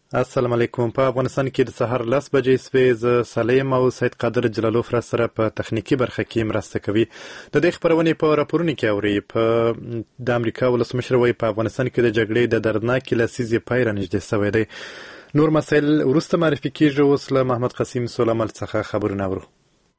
السلام علیکم. په افغانستان کې د سهار 10 بجې سوې. زه سلیم او سید قادر جلالوف را سره په تخنیکی برخه کې مرسته کوي. د دې خبرونې په راپورونو کې اوري. په د امریکا ولسمشر وایي په افغانستان کې د جګړې د دردناکې لسیزې پای را نږدې شوی دی. نور مسایل وروسته معرفي کیږي. اوس له محمد قاسم سولمل څخه خبرونه اورو.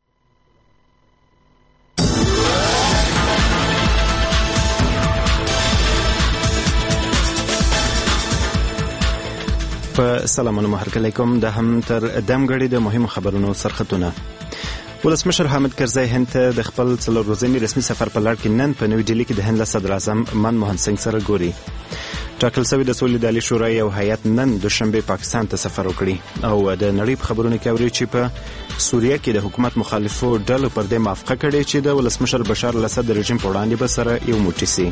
سلامونه محرکلیکم. د هم تر دمګړي د مهمو خبرونو سرختونه. ولسمشر حامد کرزی هند ته د خپل 4 ورځني رسمي سفر په لړ کې نن په نوې ډیلي کې د هند صدر اعظم منموهن سنگ سره ګوري. ټاکل شوی د سولې د عالی شورا یو هیئت نن دوشنبه پاکستان ته سفر وکړي او د نړۍ په خبرونو کې اوري چې په سوریه کې د حکومت مخالفو ډلو پر دې موافقه کړې چې د ولسمشر بشار الاسد رژیم په وړاندې به سره یو موټی سي.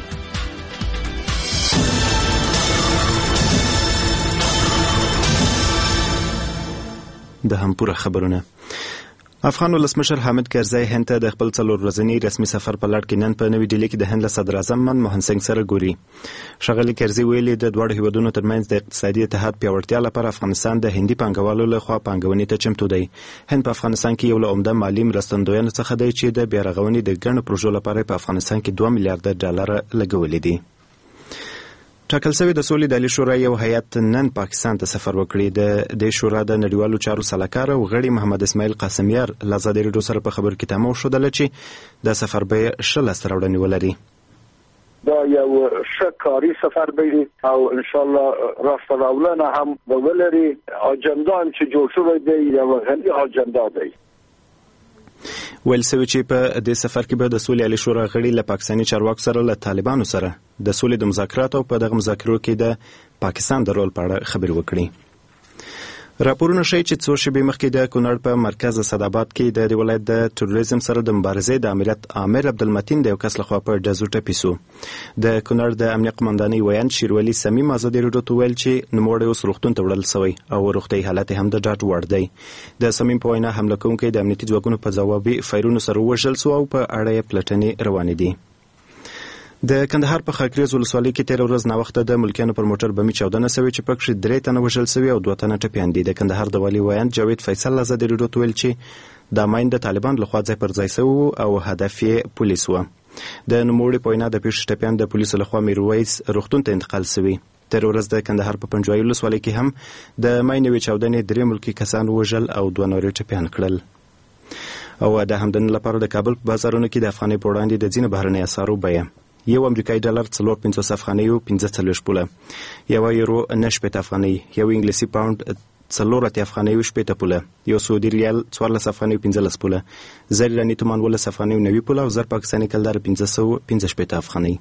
د هم پوره خبرونه. افغان ولسمشر حامد کرزی هند ته د خپل 4 ورځني رسمي سفر په لړ کې نن په نوې ډیلي کې د هند صدر اعظم منموهن سنگ سره ګوري. ښاغلي کرزی ویلي د دوه هیوادونو ترمنځ د اقتصادي اتحاد پیاوړتیا لپاره افغانستان د هندي پانګوالو لخوا پانګونې ته چمتو دی. هند په افغانستان کې یو له عمده مالي مرستندویانو څخه دی چې د بیارغونې د ګڼو پروژو لپاره په افغانستان کې 2 میلیارډ ډالر لګولې دي. ټاکل شوی د سولې د عالی شورا یو هیئت نن پاکستان ته سفر وکړي. د شورا د نړیوالو چارو سلاکار او غړي محمد اسماعیل قاسمیار له ازادي راډیو سره په خبر کې تمام شو چې د سفر به شل استراوړنی ولري. دا یو شکاري سفر به او ان شاء الله راستراولنه هم ولري. اجندا چې جوړ شوی دی یو غني اجندا دی. ویل سوي چې په دې سفر کې به د سولې عالی شورا غړي له پاکستاني چارواکو سره له طالبانو سره د سولې د مذاکراتو په دغه مذاکرو کې د پاکستان د رول په اړه خبرې وکړي. راپورونه ښیي چې څو شېبې مخکې د کونړ په مرکز اسداباد کې د ولایت د تروریزم سره د مبارزې د امریت عامر عبدالمتین د یو کس لخوا په ډزو ټپي شو. د کونړ د امنیه قمندانۍ ویاند شیروالي صمیم ازادي راډیو ته ویل چې نوموړی اوس روغتون ته وړل شوی او روغتیايي حالت هم د ډاډ وړ دی. د صمیم په وینا حمله کوونکی د امنیتي ځواکونو په ځوابي فایرونو سره وژل شو او په اړه یې پلټنې روانې دي. د کندهار په خاکریز ولسوالۍ کې 13 ورځ ناوخته د ملکیانو پر موټر بمي چاودنه شوې چې پکې 3 تنه وژل شوي او 2 تنه ټپیان دي. د کندهار د والي ویاند جاوید فیصل ازادي راډیو ته ویل چې د ماین د طالبان لخوا ځای پر ځای شوی او هدف یې پولیس و. د نوموړي په وینا د پیښې ټپیان د پولیسو لخوا میرویس روغتون ته انتقال شوي. 13 ورځ د کندهار په پنجوایي ولسوالۍ کې هم د ماین وی چاودنې 3 ملکی کسان وژل او 2 نور ټپیان کړل. او د همدن لپاره د کابل په بازارونو کې د افغانۍ په وړاندې د ځینو بهرنۍ اسعارو بیه یو امریکایي ډالر 4.50 افغانۍ او 15 پوله، یو یورو 9 افغانۍ، یو انګلیسي پاوند 4 افغانۍ او 8 پوله، یو سعودي ریال 14 افغانۍ او 15 پوله، زر ایراني تومان 12 افغانۍ او 90 پوله او زر پاکستاني کلدار 1515 افغانۍ.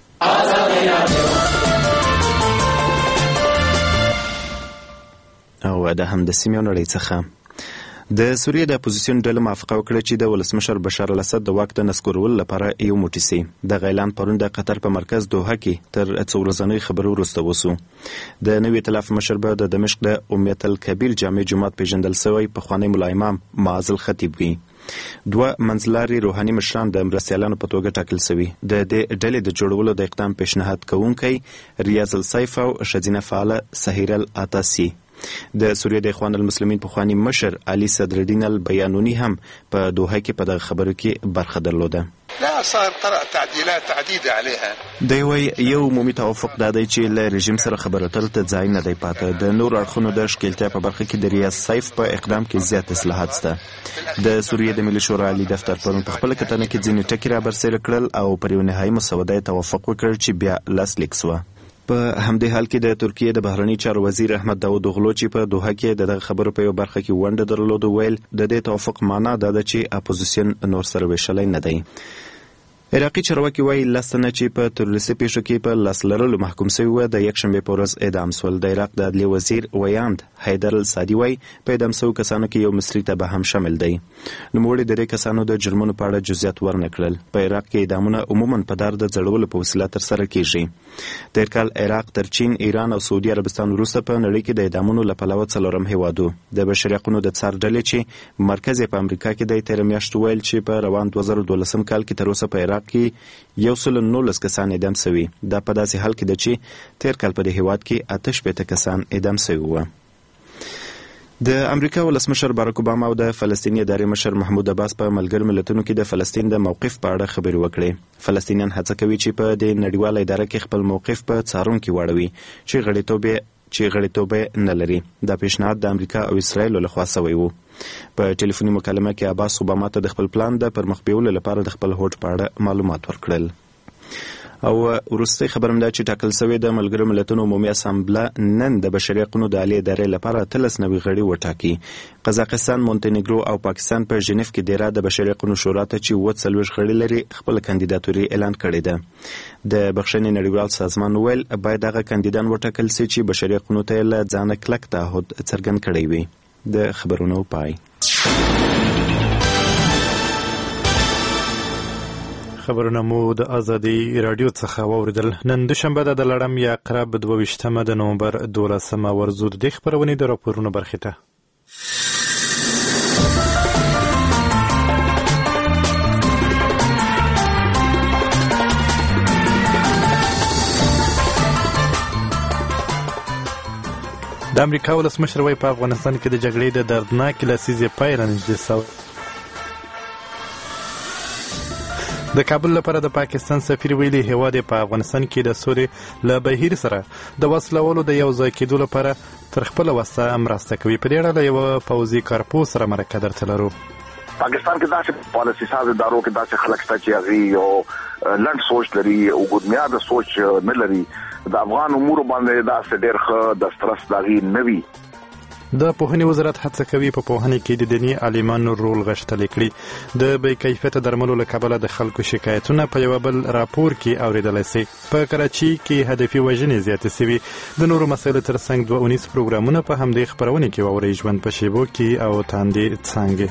او د هم د سیمې نړۍ څخه د سوریه د اپوزیسیون ډله موافقه وکړه چې د ولسمشر بشار الاسد د واک د نسکورولو لپاره یو موټی سي. د اعلان پرون د قطر په مرکز دوحه کې تر څو ورځنۍ خبرو وروسته وسو. د نوي ائتلاف مشر به د دمشق د امیة الکبیر جامع جماعت پیژندل شوی پخوانی ملا امام معاذ الخطیب وي. 2 منځلاري روحاني مشران د مرستیالانو په توګه ټاکل شوي. د دې ډلې د جوړولو د اقدام پیشنهاد کوونکی ریاض السیف او ښځینه فعاله سهیر العطاسي. د سوریه د اخوان المسلمین پخوانی مشر علي صدرالدین البیانونی هم په دوحه کې په دغه خبرو کې برخه درلوده. لا صار طرأ تعديلات عديدة عليها. دوی یو عمومي توافق دادی چې له رژیم سره خبرو اترو ته ځای نه دی پاته. د نور اړخونو د ښکیلتیا په برخه کې د ریاض سیف په اقدام کې زیات اصلاحات شته. د سوریه د ملي شورا عالی دفتر پرون په خپل کتنه کې ځینې ټکي رابرسېره کړل او پر یو نهایي مسوده توافق وکړ چې بیا لاسلیک شوه. په همدې حال کې د ترکیه د بهرنی چارو وزیر احمد داود اوغلو چې په دوحه کې دغه خبرو په یو برخه کې ونډه درلوده ویل د دې توافق معنا دا ده چې اپوزیسیون نور سره ویشلی نه دی. عراقي چارواکي وایي 10 تنه چې په تروریستي پیښو کې په لاس لرلو محکوم شوي وو د یکشنبې په ورځ اعدام شول. د عراق د عدلیې وزیر ویاند حیدر السادي وایي په اعدام شویو کسانو کې یو مصري ته به هم شامل دی. نوموړي د دې کسانو د جرمونو په اړه جزئیات ورنه کړل. په عراق کې اعدامونه عموما په دار د ځړولو په وسیله ترسره کیږي. تیر کال عراق تر چین، ایران او سعودي عربستان وروسته په نړۍ کې د اعدامونو له پلوه 4م هیواد و. د بشري حقوقو د څار ډلې چې مرکز په امریکا کې د 13 میاشتو ویل چې په روان 2012 کال کې تر اوسه په عراق کې 119 کسان اعدام شوي. دا په داسې حال کې ده چې تیر کال په دې هیواد کې 88 کسان اعدام شوي وو. د امریکا ولسمشر باراک اوباما او د فلسطیني ادارې مشر محمود عباس په ملګرو ملتونو کې د فلسطین د موقف په اړه خبرې وکړې. فلسطینیان هڅه کوي چې په دې نړیواله اداره کې خپل موقف په څارونکي واړوي چې غړیتوب نه لري. دا پیشنهاد د امریکا او اسرائیل لخوا شوی و. په ټلیفوني مکالمه کې عباس اوباما ته د خپل پلان د پرمخ بیولو لپاره د خپل هوډ په اړه معلومات ورکړل. او وروستي خبرم دا چې ټاکل شوی د ملګرو ملتونو عمومي اسامبله نن د بشري حقوقو د عالی ادارې لپاره 13 نوي غړي وټاکي. قزاقستان، مونټینګرو او پاکستان په ژنیف کې ډیره د بشري حقوقو شورا ته چې 40 غړي لري خپل کاندیداتوري اعلان کړې ده. د بخښنې نړیوال سازمان ویل باید هغه کاندیدان وټاکل شي چې بشري حقوقو ته له ځانه کلک تعهد څرګند کړی وي. د خبرونو پای. خبرونه مو د ازادي رادیو څخه واوریدل. نن دوشنبه د لړم یا عقرب 22 د نومبر 12 ورزو د خبرونې د راپورونو برخه ته. د امریکا ولسمشر وايي په افغانستان کې د جګړې د دردناک لسیزې پای رانږدې شوی. د کابل لپاره د پاکستان سفیر ویلي هیواد په افغانستان کې د سولې له بهیر سره د وسلوالو د یو ځای کېدو لپاره تر خپل وسه مرسته کوي. په دې اړه له یو پوځي کارپوه سره مرکه درته لرو. پاکستان کې داسې پالیسي ساز ادارو کې داسې خلک شته چې هغه یو لنډ سوچ لري او ګډمیاده سوچ نه لري. د افغان امور باندې داسې ډېر ښه د سترس داغي نه وي. د پوهنې وزارت هڅه کوي په پوهنې کې د دیني عالمانو رول غښتلی کړي. د بې کیفیته درملو له کبله د خلکو شکایتونه په یو بل راپور کې اوریدلی شي. په کراچي کې هدفي وژنې زیاتې شوي. د نورو مسایلو ترڅنګ 2 اونیز پروګرامونه په همدې خپرونې کې واورئ. ژوند په شیبو کې او تاندې څانګې.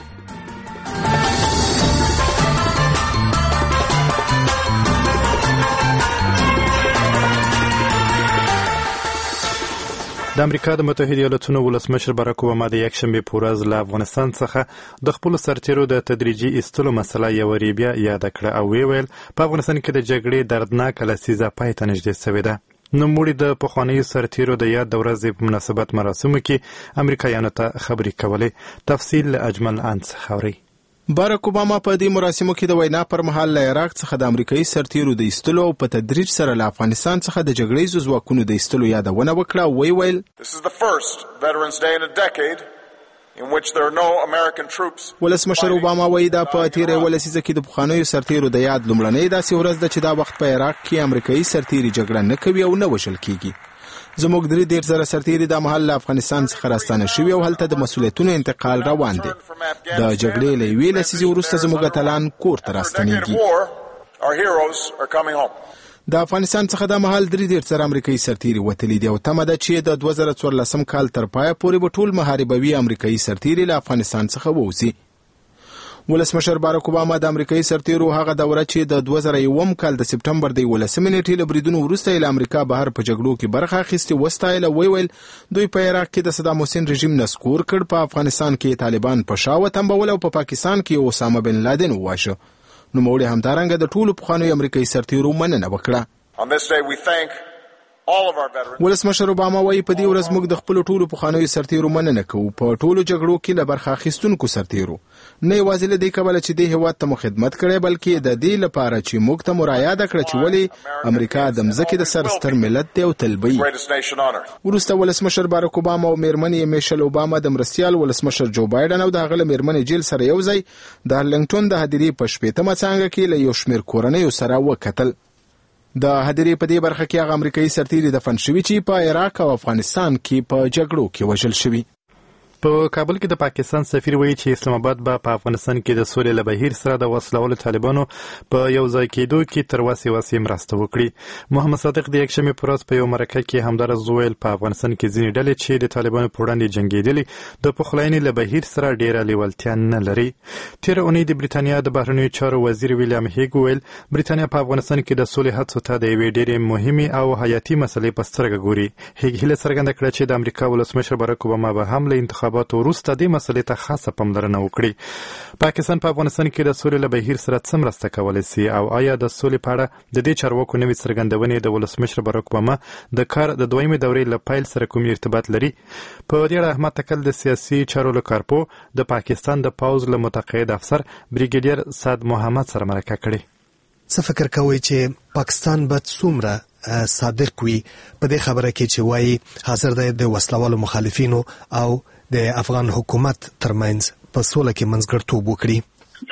د امریکا د متحده ایالاتونو ولسمشر باراک اوباما د یکشنبې په ورځ له افغانستان څخه د خپلو سرتیرو د تدریجي ایستلو مسله یوه ریبیا یاده کړه او ویل په افغانستان کې د جګړې دردناکه لسیزه پای ته نږدې شوې ده. نوموړي د پخوانیو سرتیرو د یاد د ورځې په مناسبت مراسمو کې امریکایانو ته خبرې کولې. تفصیل له اجمل ان څخه اورئ. باراک اوباما په دې مراسمو کې د وینا پر مهال له عراق څخه د امریکایي سرتیرو د ایستلو او په تدریج سره له افغانستان څخه د جګړیزو ځواکونو د ایستلو یادونه وکړه. ویل ولسمشر اوباما وایي دا په تیره ولسیزه کې د پخوانیو سرتیرو د یاد لومړنۍ داسې ورځ ده چې دا وخت په عراق کې امریکایي سرتیري جګړه نه کوي او نه وژل کیږي. زموږ 3,000 سرتیري د محل له افغانستان څخه راستانه شوي او هلته د مسؤلیتونو انتقال روان دي. د جګړې له یوې لسیزې وروسته زموږ اتلان کور ته راستنېږي. د افغانستان څخه د محل 3,000 امریکایي سرتیري وتلي دي او تمه ده چې د 2014 کال تر پایه پورې به ټول محاربوي امریکایي سرتیري له افغانستان څخه ووځي. ولسمشر باراک اوباما د امریکایي سرتیرو هغه دوره چې د 2001 کال د سپټمبر د 11 نیټې له بریدونو وروسته له امریکا بهر په جګړو کې برخه اخیستې وستایله. ویل دوی په عراق کې د صدام حسین رژیم نسکور کړ، په افغانستان کې طالبان په شا وتمبول او په پاکستان کې اسامه بن لادن وواژه. نوموړي همدارنګه د ټولو پخوانیو امریکایي سرتیرو مننه وکړه. ولسمشر اوباما وایي په دې ورځ موږ د خپل ټولو پخوانیو سرتیرو مننه کوو، په ټولو جګړو کې له برخه اخیستونکو سرتیرو، نه یوازې له دې کبله چې دې هیواد ته مو خدمت کړی بلکې د دې لپاره چې موږ ته مو رایاده کړه چې ولې امریکا د مځکې د سر ستر ملت دی او تل به وي. وروسته ولسمشر باراک اوباما او میرمنې میشل اوباما د مرستیال ولسمشر جو بایدن او د هغه میرمنې جیل سره یو ځای د هرلنګټون د هدیرې په 80مه څانګه کې له یو شمېر کورنیو سره وکتل. د هدیرې په دې برخه کې هغه امریکایي سرتیري دفن شوي چې په عراق او افغانستان کې په جګړو کې وژل شوي. په کابل کې د پاکستان سفیر وایي چې اسلام آباد به په افغانستان کې د سولې له بهیر سره د وسلوالو طالبانو په یو ځای کېدو کې تر وسې مرسته وکړي. محمد صادق د یکشنبې په ورځ په یو مرکه کې همدارس وویل په افغانستان کې ځینې ډلې چې د طالبانو په وړاندې جنګېدلې د پخلاینې له بهیر سره ډېره لیوالتیا نه لري. تېره اونۍ د بریتانیا د بهرنیو چارو وزیر ویلیام هیګ وویل بریتانیا په افغانستان کې د سولې هڅو ته د یوې ډېرې مهمې او حیاتي مسلې په سترګه ګوري. هیګ هیله څرګنده کړه چې د امریکا ولسمشر باراک اوباما به هم له انتخاباتو انتخاباتو وروسته دې مسلې ته خاصه پاملرنه وکړي. پاکستان په افغانستان کې د سولې له بهیر سره څه مرسته کولی سي او آیا د سولې په اړه د دې چارواکو نوې څرګندونې د ولسمشر باراک اوباما د کار د دویمې دورې له پیل سره کوم ارتباط لري؟ په دې اړه احمد تکل د سیاسي چارو له کارپو د پاکستان د پوځ له متقاعد افسر بریګیډیر سعد محمد سره مرکه کړې. څه فکر کوئ چې پاکستان به څومره صادق وي په دې خبره کې چې وایي حاضر دی د وسلوالو مخالفینو او د افغان حکومت ترمنځ په سوله کې منځګړیتوب وکړي؟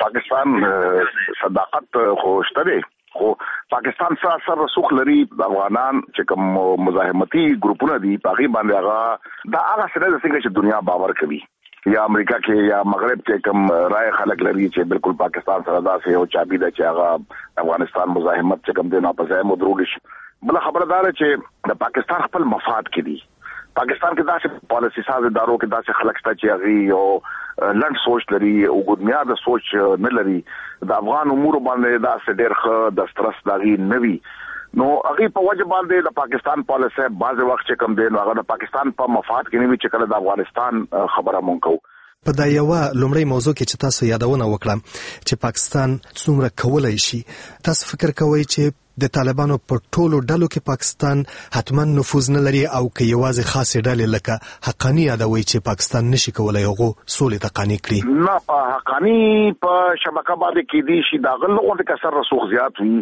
پاکستان صداقت خو شته دی، خو پاکستان سره رسوخ لري. د افغانان چې کوم مزاحمتي ګروپونه دي په هغې باندې هغه دا هغه څه دی څنګه چې دنیا باور کوي، یا امریکا کې یا مغرب کې کوم رائے خلک لري چې بالکل پاکستان سره داسې یو چابي ده چې هغه افغانستان مزاحمت چې کوم دی نو په ځای مدرول شي. بل خبره دا ده چې د پاکستان خپل مفاد کې دي. پاکستان کې داسې پالیسي ساز ادارو کې داسې خلک شته چې هغه یو لنډ سوچ لري او ګډمیاده سوچ نه لري. د افغان امور باندې داسې ډېر ښه د سترس داغي نه وي. نو هغه په وجه باندې د پاکستان پالیسي بعض وخت چې کوم دی نو هغه د پاکستان په مفاد کې نه وي چې کله د افغانستان خبره مونږ کوو. په دا یو لومړی موضوع کې چې تاسو یادونه وکړه چې پاکستان څومره کولای شي، تاسو فکر کوئ چې د طالبانو په ټولو ډلو کې پاکستان حتما نفوذ نه لري او که یوازې خاصې ډلې لکه حقانی یادوي چې پاکستان نشي کولای هغه سولې ته قانع کړي؟ نه، په حقانی په شبکه باندې کې دي شي دا غلغه د کسر رسوخ زیات وي.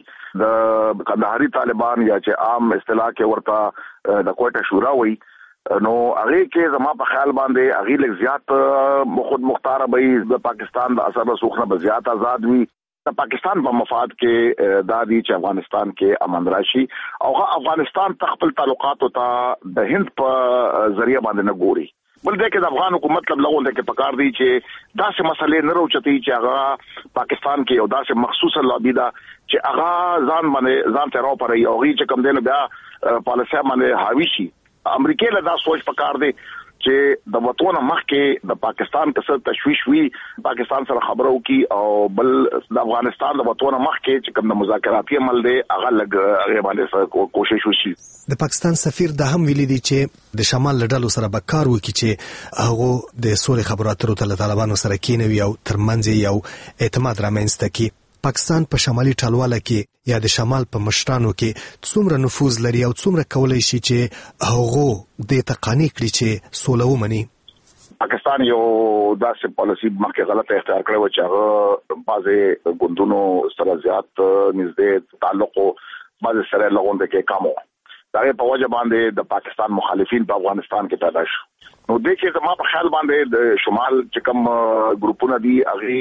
د قندهاري طالبان یا چې عام اصطلاح کې ورته د کوټه شورا وي، نو هغه کې زما په خیال باندې هغه لږ زیات خود مختار وي. د پاکستان د اثر رسوخ نه زیات آزاد وي. د پاکستان په مفاد کې دادی چې افغانستان کې امن راشي او افغانستان خپل تعلقات او ته د هند په ذریعہ باندې نه ګوري. بل دا کې د افغان حکومت لګول د کې پکار دی چې داسې مسلې نه راوچتي چې هغه پاکستان کې یو داسې مخصوصه لابي ده چې هغه ځان ته راو پرې او هغه چې کوم دی نو بیا پالیسي باندې حاوی شي. امریکا له دا سوچ پکار دی چې د وطن مخکې د پاکستان څخه تشویش وي، پاکستان سره خبرو کی او بل د افغانستان د وطن مخکې چې کوم د مذاکراتي عمل دی هغه هغه باندې کوشش وشي. د پاکستان سفیر د هم ویلي دی چې د شمال لډلو سره به کار وکړي چې هغه د سولې خبرو اترو ته طالبانو سره کینوي او ترمنځ یو اعتماد رامنځته کړي. پاکستان په شمالي ټالواله کې یا د شمال په مشرانو کې څومره نفوذ لري او څومره کولای شي چې هغه د تقانی کړي چې سوله ومني؟ پاکستان یو داسې پالیسي مخکې غلطه اختیار کړې و چې هغه بعضې ګوندونو سره زیات نږدې تعلق او بعضې سره لغونده کې کم و. دا په وجه باندې د پاکستان مخالفین په افغانستان کې پیدا شو. نو د کې زما په خیال باندې د شمال چې کوم ګروپونه دي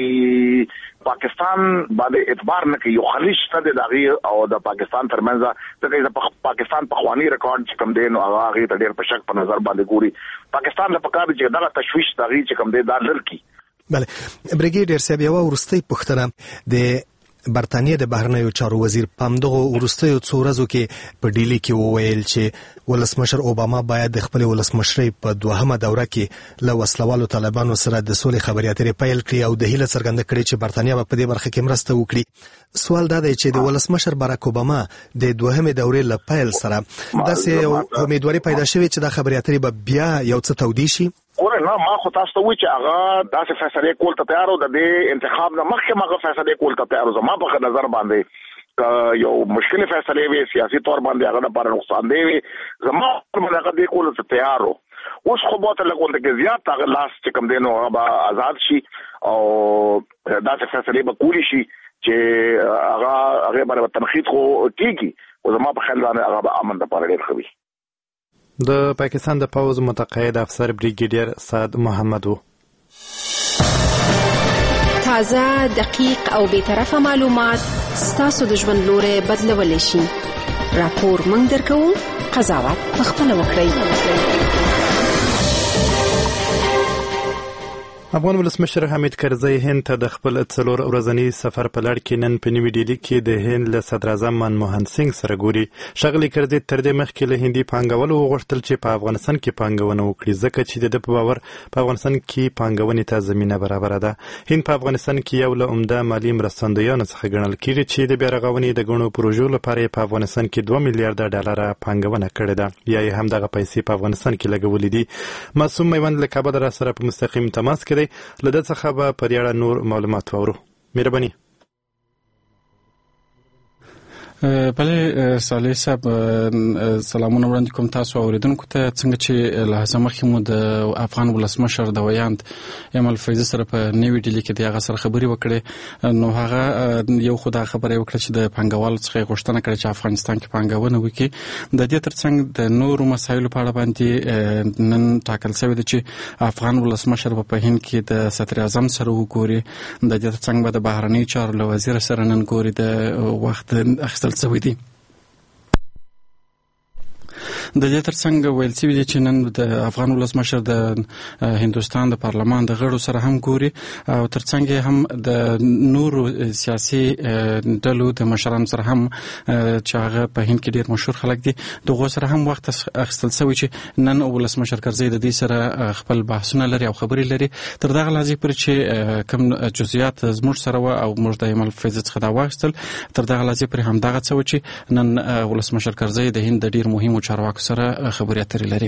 هغه پاکستان باندې اعتبار نه کوي. یو خلیج ته د هغه او د پاکستان ترمنځ د پاکستان په خواني ریکارډ چې کوم دی نو هغه ته ډېر په شک په نظر باندې ګوري. پاکستان له پکار چې دا تشویش دغه چې کوم دی دا لري. بله بریګیډیر صاحب، یو ورستۍ پوښتنه د برتانیې د بهرنیو چارو وزیر پامدغه ورستیو څو ورځو کې په ډیلی کې وویل چې ولسمشر اوباما باید د خپل ولسمشرۍ په دوهمه دوره کې له وسلوالو طالبانو سره د سولې خبرې اترې پیل کړي او د هیله څرګنده کړي چې برتانیا به په دې برخه کې مرسته وکړي. سوال دا دی چې د ولسمشر باراک اوباما د دوهمه دورې له پیل سره داسې امیدواري پیدا شوې چې دا خبرې اترې به بیا یو څه تودې شي. ګوره نه، ما خو تاسو ته وایي چې هغه داسې فیصلې کول ته تیار و. د دې انتخاب نه مخکې هغه فیصلې کول ته تیار و. زما په نظر باندې یو مشکل فیصلې وي سیاسي تور باندې هغه لپاره نقصان دی وي. زما په هغه دې کول ته تیار و. اوس خو به ته لګول کې زیات هغه لاس چې کوم دی نو هغه آزاد شي او داسې فیصلې به کولی شي چې هغه باندې تنقید خو کیږي. او زما په خیال باندې هغه به امن لپاره ډېر ښه وي. د پاکستان د پوځ متقاعد افسر بریګیډیر سعد محمد و. تازه، دقیق او بی‌طرفه معلومات ستاسو د ژوند لوري بدلولی شي. راپور موږ درکوو، قضاوت پخپله وکړئ. افغان ولسمشر حمید کرزی هند ته د خپل 4 ورځنی سفر په لړ کې نن په نیوی ډیلی کې د هند له صدر اعظم منموهن سینګ سره ګوري. ښاغلي کرزی تر دې مخکې له هندي پانګوالو وغوښتل چې په افغانستان کې پانګونه وکړي ځکه چې د په باور په افغانستان کې پانګونې ته زمینه برابره ده. هند په افغانستان کې یو له عمده مالي مرستندویانو څخه ګڼل کېږي چې د بیا رغونې د ګڼو پروژو لپاره په افغانستان کې 2 میلیارډ ډالر پانګونه کړې ده یا یې همدغه پیسې په افغانستان کې لګولې دي. معصوم میوند له کابل را سره په مستقیم تماس کې له ده څخه به پر اړه نور معلومات واورو. مهرباني. بله صالح صاحب سلامونه وړاندې کوم تاسو اوریدونکو ته. څنګه چې لحظه مخکې مو د افغان ولسمشر د ویاند ایمل فیضي سره په نیوی ډیلی کې د هغه سره خبرې وکړې، نو هغه یو خو دا خبره وکړه چې د پانګوالو څخه غوښتنه کړې چې افغانستان کې پانګونه وکړي. د دې ترڅنګ د نورو مسایلو په اړه باندې نن ټاکل شوی دی چې افغان ولسمشر په هند کې د صدر اعظم سره وګوري. د دې ترڅنګ به د بهرنی چارو له وزیر سره نن ګوري د وخت اخیستل شوی دی. د دې ترڅنګ ویل شوي دي چې نن د افغان ولسمشر د هندوستان د پارلمان د غړو سره هم ګوري او ترڅنګ هم د نورو سیاسي ډلو د مشرانو سره هم چې هغه په هند کې ډېر مشهور خلک دي دغه سره هم وخت اخیستل شوی چې نن ولسمشر کرزی د دې سره خپل بحثونه لري او خبرې لري. تر دغه لحظې پورې چې کوم جزئیات زموږ سره و او موږ د ایمل فیض څخه دا واخیستل، تر دغه لحظې پورې همدغه څه و چې نن ولسمشر کرزی د هند د ډېر مهمو چارواکو سره خبرې اترې لري.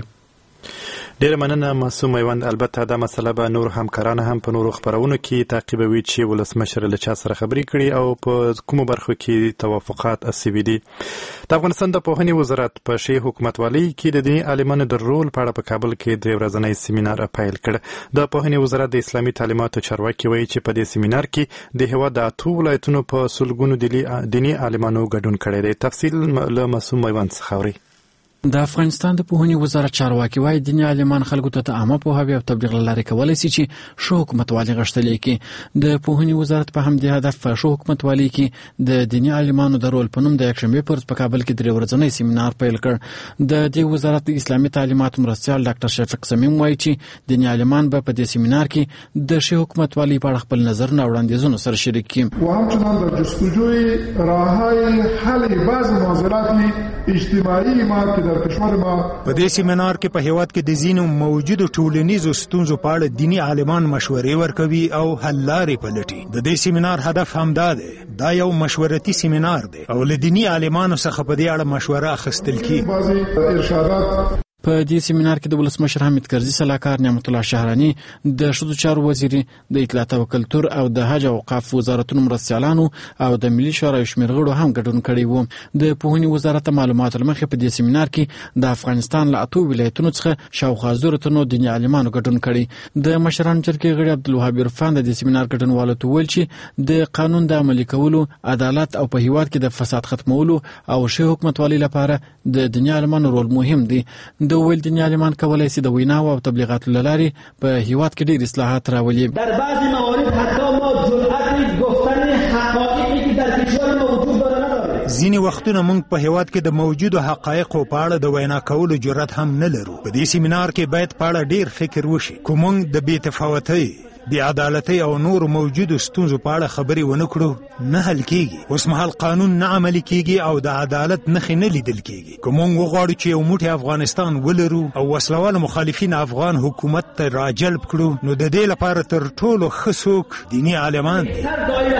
ډیره مننه معصوم میوند. البته دا مسله به نور همکاران هم په نورو خبرونو کې تعقیبوي چې ولسمشر له چا سره خبرې کړي او په کومو برخو کې توافقات اسوي دي. د افغانستان د پوهنې وزارت په شی حکومتوالۍ کې د دیني عالمانو د رول په اړه په کابل کې 3 ورځنی سیمینار پیل کړ. د پوهنې وزارت د اسلامي تعلیماتو چارواکي وایي چې په دې سیمینار کې د هیواد د 8 ولایتونو په سلګونو دیني عالمانو ګډون کړی دی. تفصیل له معصوم میوند څخه اوري. د افغانستان د پوهنې وزارت چارواکي وايي دیني عالمان خلکو ته عامه پوهاوی او تبلیغ لارې کولای شي چې شو حکومتوالي غښتلې کې. د پوهنې وزارت په همدې هدف په شو حکومتوالي کې د دیني عالمانو د رول په نوم د یکشنبه پر په کابل کې 3 ورځنی سیمینار پیل کړ. د دې وزارت د اسلامي تعلیماتو مرستیال ډاکټر شفیق صمیم وايي چې دیني عالمان به په دې سیمینار کې د شو حکومتوالي په اړه خپل نظر نه وړاندیزونه سره شریک کړي. و همچنان در جستجوی راههای حل بعض معضلات اجتماعی ما که در کشور ما په دې سیمینار کې په هیواد کې د ځینو موجودو ټولنیزو ستونزو په اړه دیني عالمان مشورې ورکوي او حل لارې پلټي. د دې سیمینار هدف همدا دی. دا یو مشورتي سیمینار دی او له دیني عالمانو څخه په دې اړه مشوره اخیستل کیږي. بعضی ارشادات په دې سیمینار کې د ولسمشر حمید کرزي سلاکار نعمت الله شهرانی، د ښځو چارو وزیر، د اطلاعات او کلتور او د حج او اوقاف وزارتونو مرستیالانو او د ملي شورا شمېر غړو هم ګډون کړی وو. د پوهنې وزارت معلوماتو لمخې په دې سیمینار کې د افغانستان له 8 ولایتونو څخه شاوخوا 1000 تنو دیني عالمانو ګډون کړی. د مشران جرګې غړي عبدالوهاب عرفان د دې سیمینار ګډونوالو ته ویل چې د قانون د عملي کولو، عدالت او په هیواد کې د فساد ختمولو او ښه حکومتوالي لپاره د دیني عالمانو رول مهم دی. د ویل دیني عالمان کولای شي د ویناو او تبلیغاتو له لارې په هیواد کې ډېر اصلاحات راولي. در بعضی موارد حتی ما جرأت گفتن حقایقی که در کشور ما وجود داره نداریم. ځینې وختونه موږ په هیواد کې د موجودو حقایقو په اړه د وینا کولو جرأت هم نه لرو. په دې سیمینار کې باید په اړه ډېر فکر وشي. کوم موږ د بې تفاوتۍ، د عدالتۍ او نور موجودو ستونزو په اړه خبرې ونه کړو نه حل کیږي. اوس مهال قانون نه عملي کیږي او د عدالت نښې نه لیدل کیږي. که موږ وغواړو چې یو موټی افغانستان ولرو او وسلوال مخالفین افغان حکومت ته راجلب کړو، نو د دې لپاره تر ټولو ښه څوک دیني عالمان دي.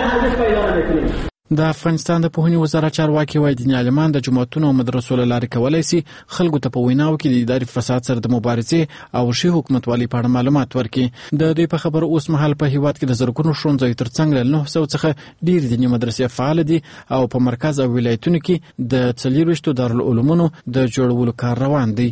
د افغانستان د پوهنې وزارت چارواکي وايي دیني عالمان د جماعتونو او مدرسو له لارې کولای شي خلکو ته په ویناو کې د اداري فساد سره د مبارزې او ښې حکومتوالي په اړه معلومات ورکړي. د دوی په خبرو اوس مهال په هیواد کې د زرګونو ښوونځیو ترڅنګ له 900 څخه ډېرې دیني مدرسې فعال دي او په مرکز او ولایتونو کې د 24 دارالعلومونو د جوړولو کار روان دی.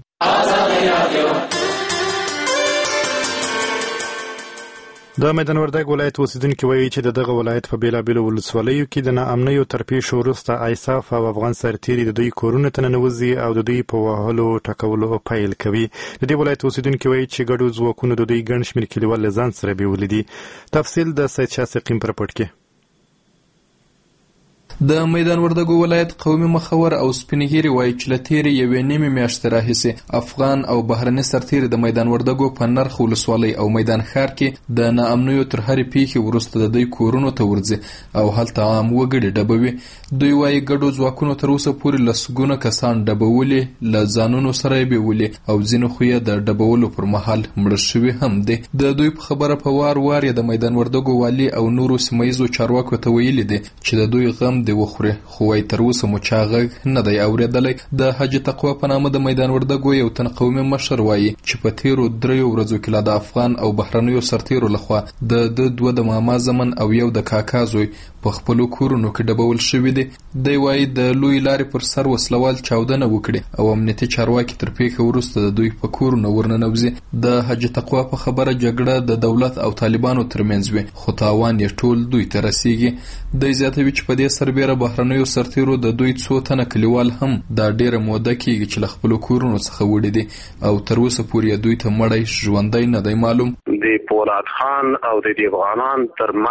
د میدان وردګ ولایت اوسیدونکي وایي چې دغه ولایت په بیلابیلو ولسوالیو کې د ناامنیو تر پیښو وروسته ایساف او افغان سرتیري د دوی کورونو ته ننوځي او د دوی په وهلو ټکولو پیل کوي. د دې ولایت اوسیدونکي وایي چې ګډو ځواکونو د دوی ګڼ شمېر کلیوال له ځان سره بیولي دي. تفصیل د سید شاه سقیم په رپورټ کې. د میدان وردګو ولایت قومي مخور او سپینګیري وایي چې له تېرې یوې نیمې میاشتې راهیسې افغان او بهرني سرتیري د میدان وردګو په نرخ ولسوالۍ او میدان ښار کې د ناامنیو تر هرې پیښې وروسته د دوی کورونو ته ورځي او هلته عام وګړي ډبوي. دوی وایي ګډو ځواکونو تر اوسه پورې لسګونه کسان ډبولي، له ځانونو سره یې بیولي او ځینو خو یې د ډبولو پر مهال مړه شوي هم دي. د دوی په خبره په وار یې د میدان وردګو والي او نورو سیمه چارواکو ته ویلي دي چې د دوی غم دی وخوري، خو وایي تر اوسه مو چا غږ نه دی اورېدلی. د حاجي تقوا په نامه د میدان وردګو یو تن قومي مشر وایي چې په تېرو 3 ورځو کې لا د افغان او بهرنیو سرتیرو لخوا د 2 د ماما زمن او یو د کاکا زوی په خپلو کورونو کې ډبول شوي دي. دی وایي د لوی لارې پر سر وسلوال چاودنه وکړي او امنیتي چارواکي تر پیښې وروسته د دوی په کورونو ورننوځي. د حاجي تقوا په خبره جګړه د دولت او طالبانو ترمنځ وي، خو تاوان یې ټول دوی ته رسیږي. دی زیاتوي چې په دې سربیره بهرنیو سرتیرو د دوی 2 تنه کلیوال هم دا ډیره موده کېږي چې له خپلو کورونو څخه وړي دي او تر اوسه پورې دوی ته مړی ژوندی نه دی معلوم. د پولاد خان او د افغانان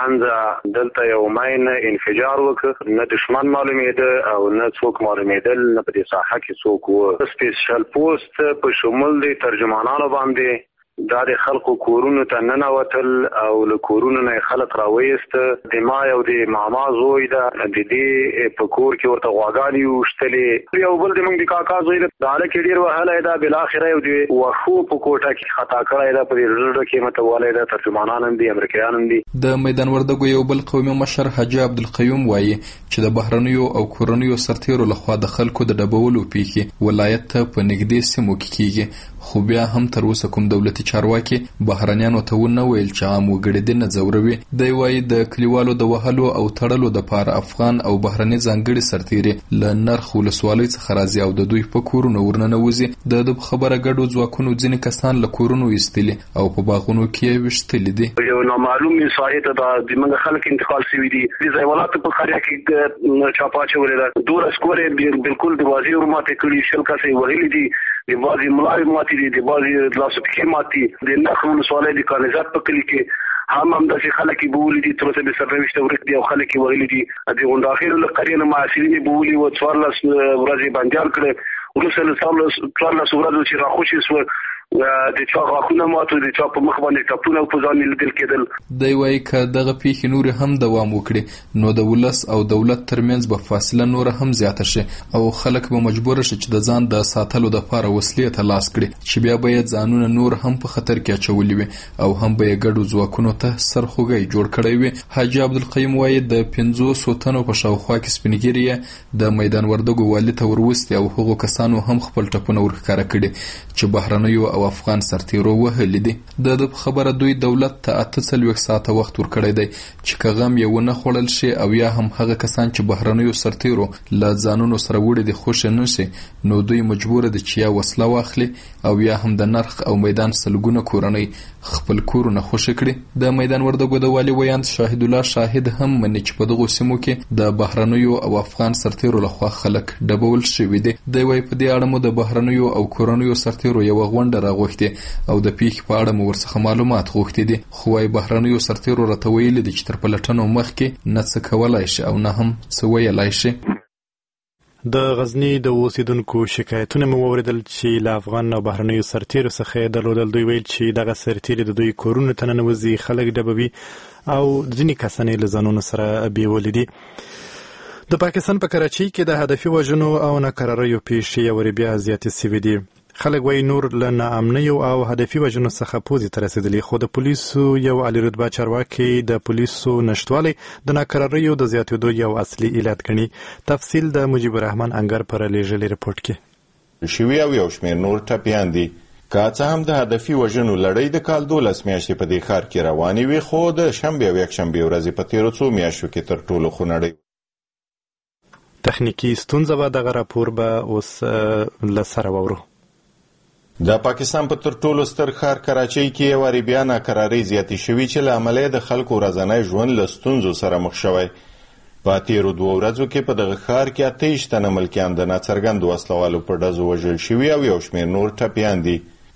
ترمنځ دلته یو مین انفجار وکړ، نه دشمن معلومېده او نه څوک معلومېدل، نه په دې ساحه کې څوک و. سپیشل پوسټ په شمول د ترجمانانو باندې دا د خلکو کورونو ته ننوتل او له کورونو نه خلک راویسته. د ما یو د ماما زوی ده، د دې په کور کې ورته غواګانې وشتلې، یو بل د موږ د کاکا زوی ده، د هلک ډېر وهلی ده، بالاخره یو د وښو په کوټه کې خطا کړی ده، په دې زړه کې متوالی ده، ترجمانان هم دي، امریکایان هم دي. د میدان وردګو یو بل قومي مشر حاجي عبدالقیوم وایي چې د بهرنیو او کورنیو سرتیرو لخوا د خلکو د ډبولو پیښې ولایت ته په نږدې سیمو کې کیږي، خو بیا هم تر اوسه کوم دولتي چارواکي بهرنیانو ته ونه ویل چې عام وګړي دې نه ځوروي. دی وایي د کلیوالو د وهلو او تړلو دپاره افغان او بهرني ځانګړي سرتیري له نرخ ولسوالۍ څخه راځي او د دوی په کورونو ورننوځي. د ده په خبره ګډو ځواکونو ځینې کسان له کورونو ایستلي او په باغونو کې یې ویشتلي دي. یو نامعلوم ساحې ته د موږ خلک انتقال شوي دي. د ځایوالاتو په قریه کې چاپه اچولې ده، 12 کورې بالکل دروازې ورماتې کړي، 20 کسه یې وهلي دي، د بعضې ملاوې ماتې دي، د بعضې لاسو پښې ماتې. د نرخ ولسوالۍ د کانزات په کلي کې همداسې خلک یې بولي دي، تر اوسه بې سرنوشته ورک دي او خلک یې وهلي دي. د غونډاخېلو له قریې نه محصلین یې بولي و، 14 ورځې بندیان کړی، وروسته له 14 ورځو چې راخوشې سوه د چا غاښونه ماتو، د چا په مخ باندې ټپونه او په ځان یې لیدل کېدل. دی وایي که دغه پیښې نورې هم دوام وکړي نو د ولس او دولت ترمنځ به فاصله نوره هم زیاته شي او خلک به مجبوره شي چې د ځان د ساتلو دپاره وسلې ته لاس کړي، چې بیا به یې ځانونه نور هم په خطر کې اچولي وي او هم به یې ګډو ځواکونو ته سرخوږی جوړ کړی وي. حاجي عبدالقیوم وایي د 500 تنو په شاوخوا کې سپینګیري یې د میدان وردګو والي ته وروستي او هغو کسانو هم خپل ټپونه ورښکاره کړي چې بهرنیو او افغان سرتیرو وهلي دي. د ده په خبره دوی دولت ته 48 ساعته وخت ورکړی دی چې که غم یې ونه خوړل شي او یا هم هغه کسان چې بهرنیو سرتیرو له ځانونو سره وړي دي خوښه نه شي نو دوی مجبوره دي چې یا وسله واخلي او یا هم د نرخ او میدان سلګونه کورنۍ خپل کورونه خوشي کړي. د میدان وردګو د والي ویاند شاهد الله شاهد هم مني چې په دغو سیمو کې د بهرنیو او افغان سرتیرو لخوا خلک ډبول شوي دي. دی وایي په دې اړه مو د بهرنیو او کورنیو سرتیرو یوه غونډه راغوښتې او د پیښې په اړه مو ورڅخه معلومات غوښتي دي، خو وايي بهرنیو سرتیرو راته ویلي دي چې تر پلټنو مخکې نه څه کولی شي او نه هم څه ویلی شي. د غزني د اوسیدونکو شکایتونه مو واوریدل چې له افغان او بهرنیو سرتیرو څخه یې درلودل. دوی ویل چې دغه سرتیري د دوی کورونو ته ننوځي، خلک ډبوي او ځینې کسان یې له ځانونو سره بیولي دي. د پاکستان په کراچۍ کې د هدفي وژنو او ناکراریو پیښې یو وارې بیا زیاتې سوي دي. خلک وایي نور له ناامنیو او هدفي وژنو څخه پوزې ته رسېدلي، خو د پولیسو یو عالي رتبه چارواکي د پولیسو نشتوالی د ناکراریو د زیاتېدو یو اصلي علت ګڼي. تفصیل د مجیب الرحمن انګر پر لیږلي رپورټ کې شوي او یو شمېر نور ټپیان دي. که څه هم د هدفي وژنو لړۍ د کال 12 میاشتې په دې ښار کې روانې وي، خو د شنبې او یکشنبې ورځې په تېرو څو میاشتو کې تر ټولو خونړۍ تخنیکي ستونزه به دغه راپور به اوس له سره واورو. د پاکستان په تر ټولو ستر ښار کراچۍ کې یو وارې بیا ناکرارۍ زیاتې شوي چې له امله د خلکو ورځنی ژوند له ستونزو سره مخ شوی. په تېرو 2 ورځو کې په دغه ښار کې 28 تنه ملکیان د ناڅرګندو وسلوالو په ډزو وژل شوي او یو شمېر نور ټپیان دي.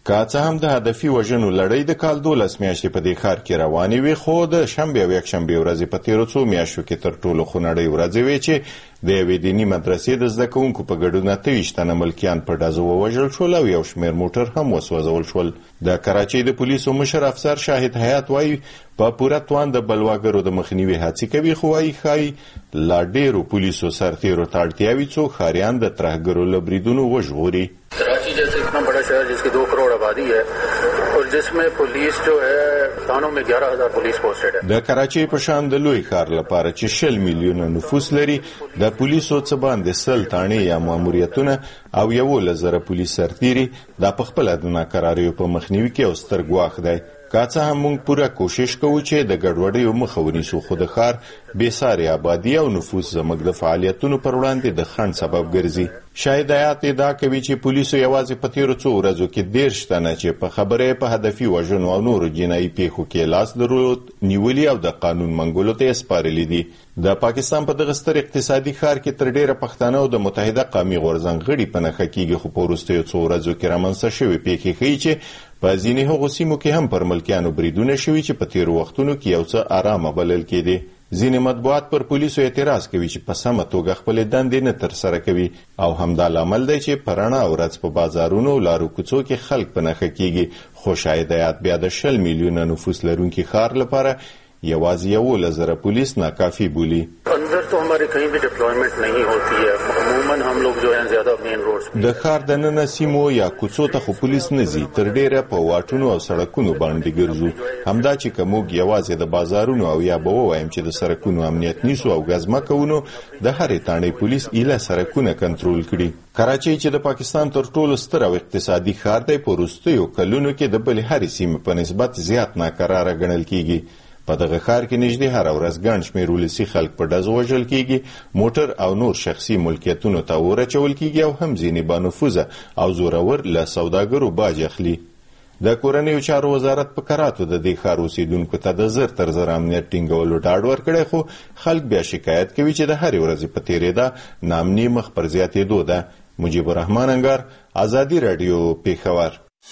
که څه هم د هدفي وژنو لړۍ د کال 12 میاشتې په دې ښار کې روانې وي، خو د شنبې او یکشنبې ورځې په تیرو څو میاشتو کې تر ټولو خونړۍ ورځې وې چې د یوې دیني مدرسې د زده کوونکو په ګډون 28 تنه ملکیان په ډزو ووژل شول او یو شمېر موټر هم وسوځول شول. د کراچۍ د پولیسو مشر افسر شاهد حیات وایي په پوره توان د بلواګرو د مخنیوي هڅې کوي، خو وایي ښایي لا ډېرو پولیسو سرتیرو ته اړتیا وي څو ښاریان د ترهګرو له بریدونو وژغوري. कराची जैसे इतना बड़ा शहर जिसकी 2 करोड़ आबादी है और जिसमें पुलिस जो है थानों में 11,000 पुलिस पोस्टेड है. د کراچۍ په شان د لوی ښار لپاره چې 60 میلیونه نفوس لري، د پولیسو څه باندې 100 تانې یا ماموریتونه او 11,000 پولیس سرتیري د خپل د ناکراریو په مخنیوي کې او ستر ګواښ دی. که څه هم موږ پوره کوشش کوو چې د ګډوډیو مخه ونیسو، خو د ښار بېسارې آبادي او نفوس زموږ د فعالیتونو پر وړاندې د خنډ سبب ګرځي. شاهد حیات ادعا کوي چې پولیسو یوازې په تیرو څو ورځو کې 13 تنه چې په خبره په هدفي وژنو او نورو جنایي پیښو کې لاس درلود نیولي او د قانون منګولو ته یې سپارلي دي. د پاکستان په دغه ستر اقتصادي ښار کې تر ډېره پښتانه او د متحده قومي غورځنګ غړي په نښه کېږي، خو په وروستیو څو ورځو کې رامنځته شوې پیښې ښیي چې په ځینې هغو سیمو کې هم پر ملکیانو بریدونه شوي چې په تیرو وختونو کې یو څه آرامه بلل کېدې. ځینې مطبوعات پر پولیسو اعتراض کوي چې په سمه توګه خپلې دندې نه ترسره کوي او همدا لامل دی چې په رڼا ورځ په بازارونو او لارو کوڅو کې خلک په نښه کېږي. خو شاید حیات بیا د 60 میلیونه نفوس لرونکي ښار لپاره یوازې 11,000 पुलिस नाकाफी बोली. अंदर तो हमारे कहीं भी डिप्लॉयमेंट नहीं होती है, अमूमन हम लोग जो हैं ज्यादा मेन रोड्स د ښار د ننه سیمو یا کوڅو ته خو پولیس نه ځي، تر ډیره په واټونو او سړکونو باندې ګرځو. همدا چې که موږ یوازې د بازارونو او یا به ووایم چې د سړکونو امنیت نیسو او ګزمه کوو، د هرې تاڼۍ پولیس ایله سړکونه کنټرول کړي. کراچۍ چې د پاکستان تر ټولو ستر او اقتصادي ښار دی، په وروستیو کلونو کې د بلې هرې سیمې په نسبت زیات ناکراره ګڼل کیږي. په دغه ښار کې نږدې هره ورځ ګڼ شمېر ولسي خلک په ډزو وژل کیږي، موټر او نور شخصي ملکیتونو ته اور اچول کیږي او هم ځینې بانفوذه او زورور له سوداګرو باج اخلي. د کورنیو چارو وزارت په کراتو د دې ښار اوسیدونکو ته د زر تر زر امنیت ټینګولو ډاډ ورکړی، خو خلک بیا شکایت کوي چې د هرې ورځې په تېرېده ناامني مخ پر زیاتېدو ده. مجيب الرحمن انګار، ازادي راډیو، پېښور.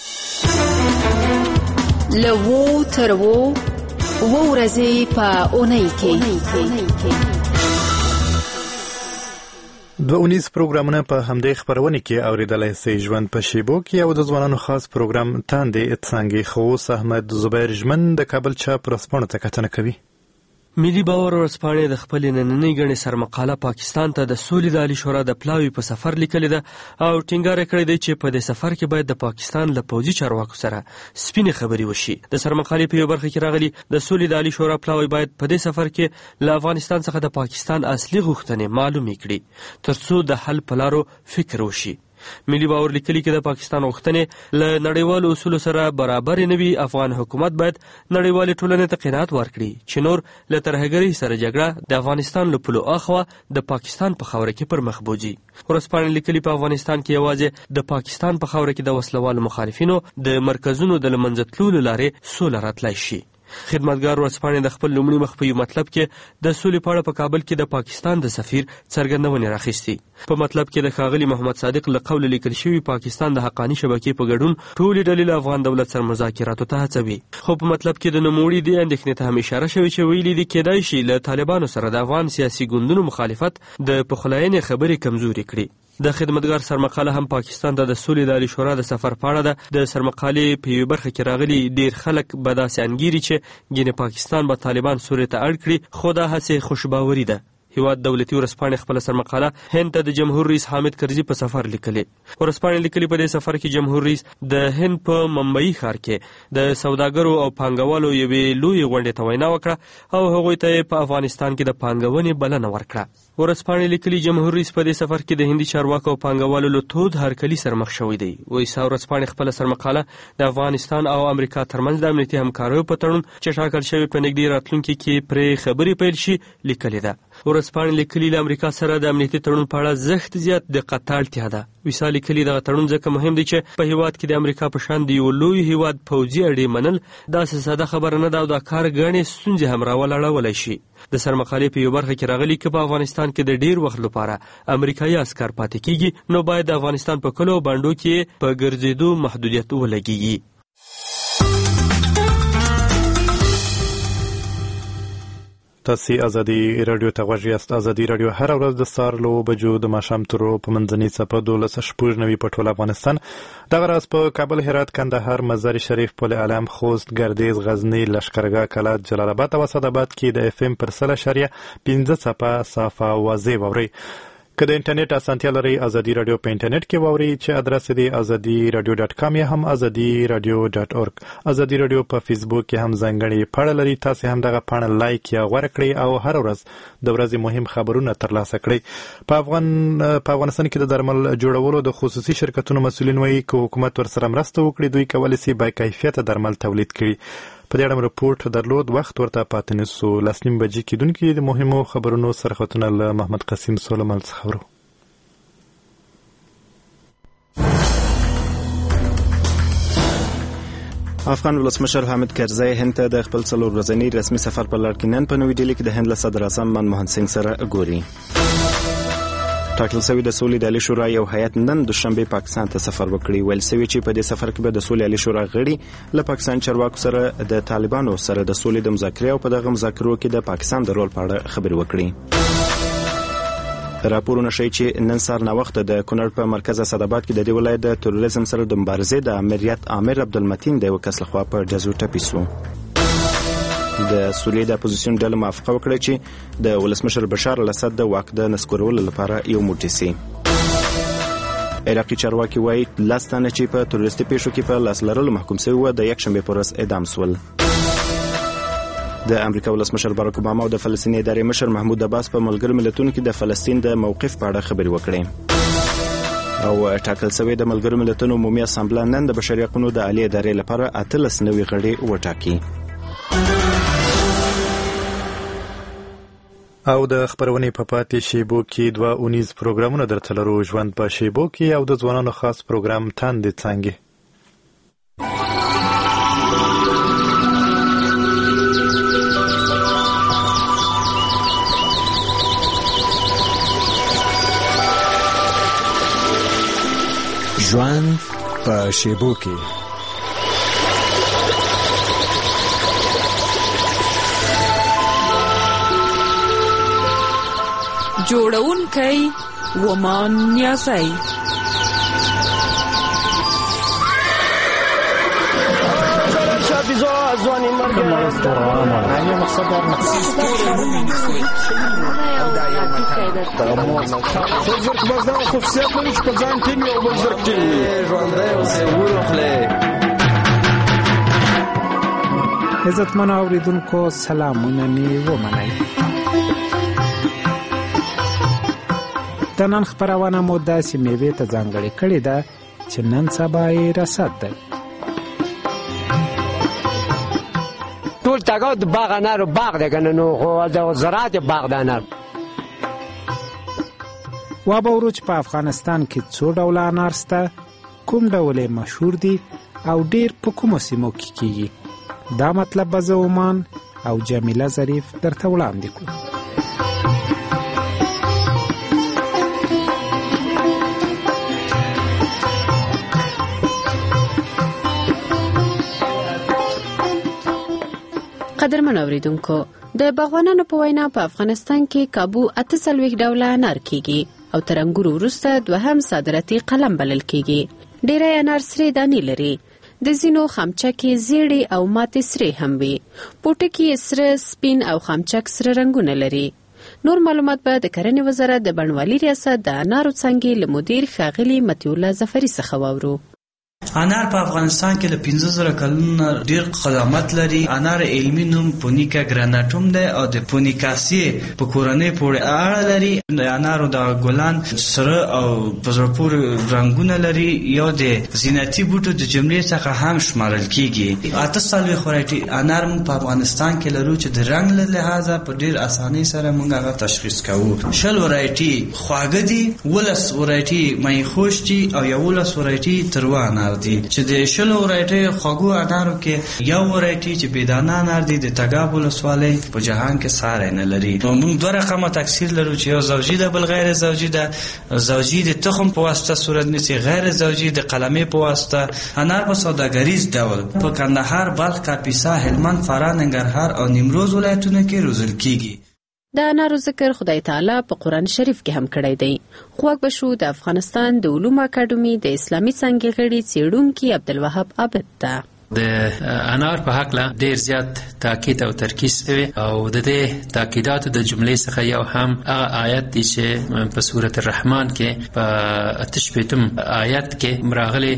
له و تر و ورځې په اونۍ کې 2 پروګرامونه په همدې خبرونه کې اوریدلای شئ. ژوند په شیبو کې او د ځوانانو خاص پروګرام تاندې څنګه خوس احمد زبیر ژمن د کابل چاپ رسپانه ته کتنه کوي. ملي باور ورځپاڼې د خپل نننۍ ګڼې سرمقاله پاکستان ته د سولې د عالی شورا د پلاوي په سفر لیکلې ده او ټینګار کړی دی چې په دې سفر کې باید د پاکستان له پوځي چارواکو سره سپینې خبرې وشي. د سرمقالې په یو برخه کې راغلي د سولې د عالی شورا پلاوي باید په دې سفر کې له افغانستان څخه د پاکستان اصلي غوښتنې معلومې کړي ترڅو د حل په لارو فکر وشي. ملي باور لیکلي کې د پاکستان غوښتنې له نړیوالو اصولو سره برابر نه وي. افغان حکومت باید نړیوالې ټولنې ته قناعت ورکړي چې نور له ترهګرۍ سره جګړه د افغانستان له پولو اخوا د پاکستان په خاوره کې پر مخ بوځي. ورځپاڼې لیکلي په افغانستان کې یوازې د پاکستان په خاوره کې د وسلوالو مخالفینو د مرکزونو د له منځه تللو لارې سوله راتلی شي. خدمتګار ورځپاڼې د خپل لومړي مخ په یو مطلب کې د سولې په اړه په کابل کې د پاکستان د سفیر څرګندونې راخیستي. په مطلب کې د ښاغلي محمد صادق له قوله لیکل شوي پاکستان د حقاني شبکې په ګډون ټولې ډلې له افغان دولت سره مذاکراتو ته هڅوي. خو په مطلب کې د نوموړي دې اندېښنې ته هم اشاره شوې چې ویلي دي کېدای شي له طالبانو سره د افغان سیاسي ګوندونو مخالفت د پخلاینې خبرې کمزوري کړي. د خدمتګار سرمقاله هم پاکستان ته د سولې د عالی شورا د سفر په اړه ده. د سرمقالې په یوه برخه کې راغلي ډېر خلک به داسې انګیري چې ګینې پاکستان به طالبان سولې ته اړ کړي، خو دا هڅې خوشباوري ده. هیواد دولتي ورځپاڼې خپله سرمقاله هند ته د جمهور رئیس حامد کرزي په سفر لیکلې. ورځپاڼې لیکلي په دې سفر کې جمهور رئیس د هند په ممبئی ښار کې د سوداګرو او پانګوالو یوې لویې غونډې ته وینا وکړه او هغوی ته په افغانستان کې د پانګونې بلنه ورکړه. ورځپاڼې لیکلي جمهور رئیس په دې سفر کې د هندي چارواکو او پانګوالو له تود هرکلي سره مخ شوی دی. ویسا ورځپاڼې خپله سرمقاله د افغانستان او امریکا ترمنځ د امنیتي همکاریو په تړون چې ټاکل شوی په نږدې راتلونکي کې پرې خبرې پیل شي لیکلې ده. ورځپاڼې لیکلي له امریکا سره د امنیتي تړون په اړه زښت زیات دقت ته اړتیا ده. ویسا لیکلي دغه تړون ځکه مهم دی چې په هیواد کې د امریکا په شان د یو لوی هیواد پوځي اډې منل داسې ساده خبره نه ده او دا کار ګڼې ستونزې هم راولاړولی شي. د سرمقالې په یو برخه کې راغلي که په افغانستان کې د ډیر وخت لپاره امریکایي عسکر پاتې کیږي نو باید د افغانستان په کلو بانډو کې په ګرځېدو محدودیت ولګیږي. تاسو ازادي رادیو ته غوږ یاست. ازادي رادیو هر ورځ د سهار له 9 بجو د ماښام تر په منځنۍ څپه 12:09 په ټول افغانستان دغه راز په کابل، هرات، کندهار، مزار شریف، پل علم، خوست، ګردیز، غزنی، لشکرګاه، کلات، جلال آباد او اسداباد کې د FM پر 100.15 څپه صافه واضح واوري. که د انټرنیټ اسانتیا لري ازادي رادیو په انټرنیټ کې واوري چې ادرس دی azadi.radio.com یا هم azadi.radio.org. ازادي رادیو په فیسبوک کې هم ځانګړي پاڼه لري. تاسو هم دغه پاڼه لایک یا غوړه کړئ او هر ورځ د ورځې مهم خبرونه ترلاسه کړئ. په افغانستان کې د درمل جوړولو د خصوصي شرکتونو مسؤلین وایي که حکومت ورسره مرسته وکړي دوی کولی شي با کیفیته درمل تولید کړي. په دې اړه رپورټ درلود. وخت ورته پاتې نشو. 9:30 بجې کېدونکي د مهمو خبرونو سرخطونه له محمد قاسم سولمان څخه ورو. افغان ولسمشر حامد کرزی هند ته د خپل 4 ورځني رسمي سفر په لړ کې نن په نوې ډیلي کې د هند له صدر اعظم منموهن سنگ سره ګوري. ټاکل شوی د سولې د عالی شورا یو هیئت نن دوشنبه پاکستان ته سفر وکړي. ویل شوی چې په دې سفر کې به د سولې عالی شورا غړي له پاکستان چارواکو سره د طالبانو سره د سولې د مذاکرې او په دغه مذاکرو کې د پاکستان د رول په اړه خبرې وکړي. راپورونه ښیي چې نن سهار ناوخته د کونړ په مرکز اسداباد کې د دې ولایت د تروریزم سره د مبارزې د امریت عامر عبدالمتین د یو کس لخوا په جزو ټپي شو. د سوریې د اپوزیسیون ډله موافقه وکړه چې د ولسمشر بشار الاسد د واک د نسکورولو لپاره یو موټی سي. عراقي چارواکي وایي 10 تنه چې په تروریستي پیښو کې په لاس لرلو محکوم شوي وو د یکشنبې په ورځ اعدام شول. د امریکا ولسمشر باراک اوباما او د فلسطیني ادارې مشر محمود عباس په ملګرو ملتونو کې د فلسطین د موقف په اړه خبرې وکړې. او ټاکل شوی د ملګرو ملتونو عمومي اسامبله نن د بشري حقوقو د عالی ادارې لپاره 18 نوي غړي وټاکي. او د خبرونې په پاتې شیبو کې 2 اونیز پروګرامونه درته لرو. ژوند په شیبو کې او د ځوانانو خاص پروګرام تاندې څانګې. ژوند په شیبو کې. جوړونکی ومان نیازی. عزتمن اوریدونکو سلامونه می ومنئ. د نن خبرونه مو داسې میوې ته ځانګړې کړې ده چې نن سبا یې رسد دی. ټول تاګو د باغ انارو باغ دی که نه نو خو د زراعت باغ د انار. وابه چې په افغانستان کې څو ډوله انار شته، کوم ډول یې مشهور دي او ډیر په کومو سیمو کې کیږي. دا مطلب به زه عمان او جمیله ظریف درته وړاندې کړو. قدرمن اوریدونکو، د باغوانانو په وینا په افغانستان کې کابو 48 ډوله انار کیږي او تر انګورو وروسته دوهم صادراتي قلم بلل کیږي. ډیری انار سرې دانې لري. د ځینو خامچکې زیړې او ماتې سرې هم وي. پوټکي سره، سپین او خامچک سره رنګونه لري. نور معلومات به د کرنې وزارت د بڼوالي ریاست د انارو څانګې له مدیر ښاغلي متیولا ظفري څخه واورو. انار په افغانستان کې له 15,000 کلونو ډیر قدامت لري. انار علمي نوم پونیکا ګراناټوم دی او د پونیکاسي په کورنۍ پورې اړه لري. د انارو د ګلان سره او په زړه پورې رنگونه لري. یو د زینتي بوټو د جملې څخه هم شمارل کیږي. 48 ورایټي انار په افغانستان کې لرو چې د رنگ له لحاظه په ډیر اسانۍ سره موږ هغه تشخیص کوو. 10 ورایټي خواږه دي، 11 ورایټي مې خوش دي او 11 ورایټي تروه انار دي. دي چې د شلو ورایټي خوږو انارو کې یو ورایټي چې بېدانه انار دي د تګاب ولسوالۍ په جهان کې ساری نه لري. نو موږ دوه رقمه تکثیر لرو چې یو زوجي ده بل غیر زوجي ده. زوجي د تخم په واسطه صورت نیسي، غیر زوجي د قلمې په واسطه. انار په سوداګریز ډول په کندهار، بلخ، کاپیسا، هلمند، فراه، ننګرهار او نیمروز ولایتونو کې روزل کیږي. د انارو ذکر خدای تعالی په قرآن شریف کې هم کړی دی. خوږ بشو د افغانستان د علومو اکاډمي د اسلامي څانګې غړي څېړونکي عبدالوهاب عابد ته. د انار په حق له ډیر زیات تاکید او ترکیز شوی او د دې تاکیداتو د جملې څخه یو هم هغه آیت دی چې په سورۃ الرحمن کې په 88 آیت کې مراغلي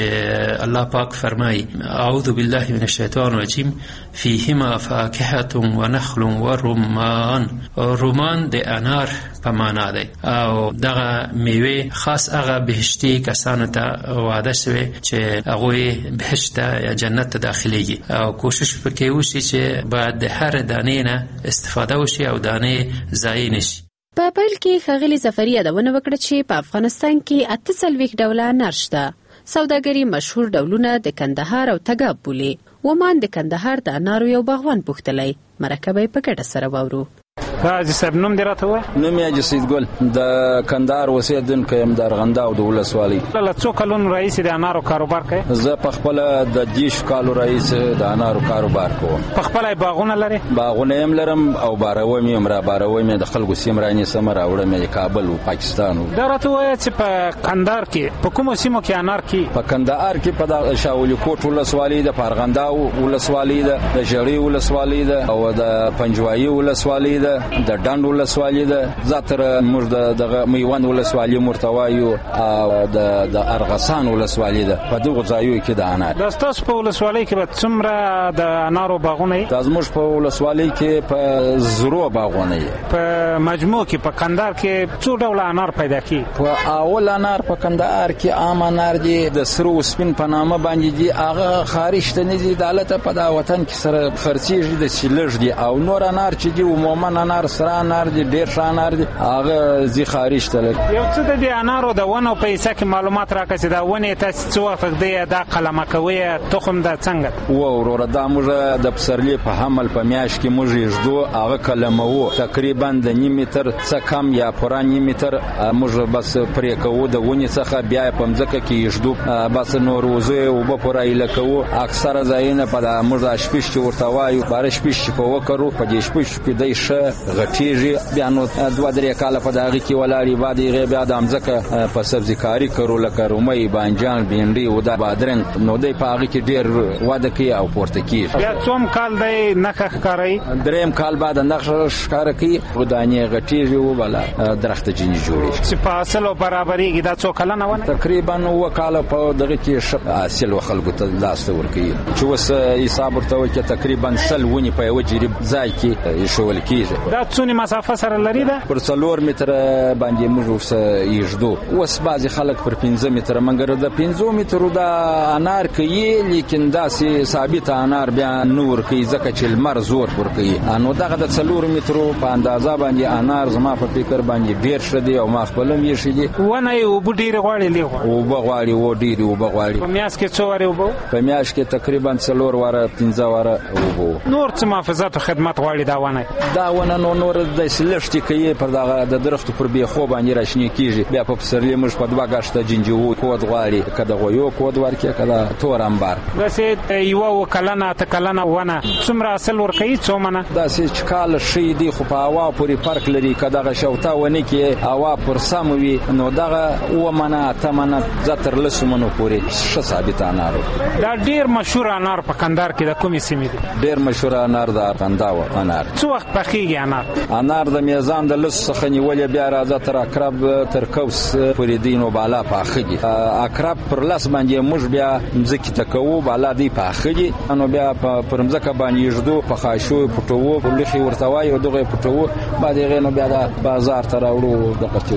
چې الله پاک فرمایي اعوذ بالله من الشیطان الرجیم فیهما فاکهة ونخل ورمان. رومان د انار په معنا دی او دغه میوه خاص هغه بهشتي کسانو ته وعده شوی چې هغه بهشت یا جنت ته داخليږي او کوشش وکړي وشي چې باید د هر دانې نه استفاده وشي او دانې ضایع نشي. په پیل کې ښاغلي ظفري یادونه وکړه چې په افغانستان کې 48 ډوله انار شته. سوداګري مشهور ډولونه د کندهار او تګاب بولي. ومان د کندهار د انارو یو باغوان پوښتلی، مرکه په ګډه سره واورو. حاجی صاحب نوم دې راته وایه؟ نوم یې حاجي سید ګل د کندهار اوسېدونکی یم د ارغنداو د ولسوالۍ. له څو کلونو راهیسې د انارو کاروبار کوې؟ زه پخپله د 10 کالو راهیسې د انارو کاروبار کوم. پخپله یې باغونه لرې؟ باغونه یې لرم او باروم یې را باروم یې د خلکو سیم رانیسم راوړم یې کابل او پاکستان. دا راته وایه چې په کندهار کې په کومو سیمو کې انار کېږي؟ په کندهار کې په د شاولي کوټ ولسوالۍ ده، په ارغنداو ولسوالۍ ده، د ژړۍ ولسوالۍ ده او د پنجوایي ولسوالۍ ده، د ډنډ ولسوالۍ ده، زاتر موږ د میوند ولسوالۍ مرتوایو او د ارغسان ولسوالۍ ده. په دغه ځایو کې د انار. د ستاسو په ولسوالۍ کې به څومره د انارو باغونه وي؟ دا زموږ په ولسوالۍ کې په 0 باغونه وي. په مجموع کې په کندهار کې څو ډوله انار پیدا کیږي؟ په اول انار په کندهار کې عام انار دي د سرو سپین په نامه باندې دي، هغه خارج ته نه دي، دالته په دا وطن کې سره خرڅیږي د سیلج دي. او نور انار چې دي عموما انار سره انار دي، ډیر ښه انار دي، هغه زی خارج ته لري. یو څه د دې انارو د ونو په حصہ کې معلومات راکړه چې دا ونې تاسو څو وخت دی دا قلمه کوي تخم دا څنګه؟ و وروره دا موږ د پسرلی په حمل په میاش کې موږ یږدو هغه قلمه وو تقریبا د 9 متر څخه کم یا پورا 9 متر موږ بس پرې کوو د ونې څخه بیا په مځکه کې یږدو بس نور وزه او په پورا الکو اکثره ځایونه په موږ شپش چې ورته وایو بار شپش په وکړو په دې شپش کې دای شه غټیږي بیا نو 2-3 کال په دغه کې ولاري بعد یې بیا د مځکه په سبزی کاری کړو لکه رومي بانجان بینډي او د بادرنګ نو دای په هغه کې ډیر واده کوي او پورته کیږي. بیا څوم کال دی نخ ښکاري؟ دریم کال بعد نخ ښکار کوي ودانې غټیږي او بل درخت جنې جوړي چې په اصل او برابرېږي. دا څو کال نه ونه؟ تقریبا وکاله په دغه کې اصل خلکو ته لاس ورکوي چې وس حساب ورته وکړي تقریبا سل ونی په یو جریب ځای کې شول کیږي. دا څونه مسافه سره لري ده؟ پر 4 متر باندې موږ وسه یږدو. وس بعضی خلک پر 15 متر منګر د 15 متر د انار کوي لیکن دا سي ثابت انار بیا نور کوي ځکه چې لمر زور ور کوي. انو دغه د 4 متر په اندازه باندې انار زما په فکر باندې ډیر شدي او ما خپلم یې شدي. ونه یو بډیر غواړي لیغه او بغواړي و ډیر او بغواړي. په میاس کې څو واره وبو؟ په میاس کې تقریبا 4 واره 15 واره وبو. نور څه محافظت او خدمت غواړي دا ونه؟ دا ونه نور د سلشتي کوي پر دغه د درختو پر بیا خو باندې راشنی کیږي. بیا په سرلی موږ په 2 غشته جنجو کود غواړي کده غویو کود ورکه کده تور انبار. داسې یو کلنه ته کلنه ونه څومره اصل ور کوي څو منه؟ داسې چکال شي دی خو په هوا پورې فرق لري کده غشوتا ونه کې هوا پر سموي نو دغه و منه تمنه زتر لسمنو پورې ش ثابت انار. دا ډیر مشهور انار په کندهار کې د کومې سیمې دی؟ ډیر مشهور انار د ارغنداو انار. څو وخت پخېږي انار؟ انار د میزان د لس څخه نیولې بیا راځه تر اقرب تر کوس پورې دینو بالا پاخېږي. اقرب پر لاس باندې موږ بیا مځکې ته کوو بالا دی پاخېږي نو بیا پر مځکه باندې یږدو په خاشو پټوو په لخي ورتوای او دغه پټوو بعد یې نو بیا د بازار ته راوړو د قچو.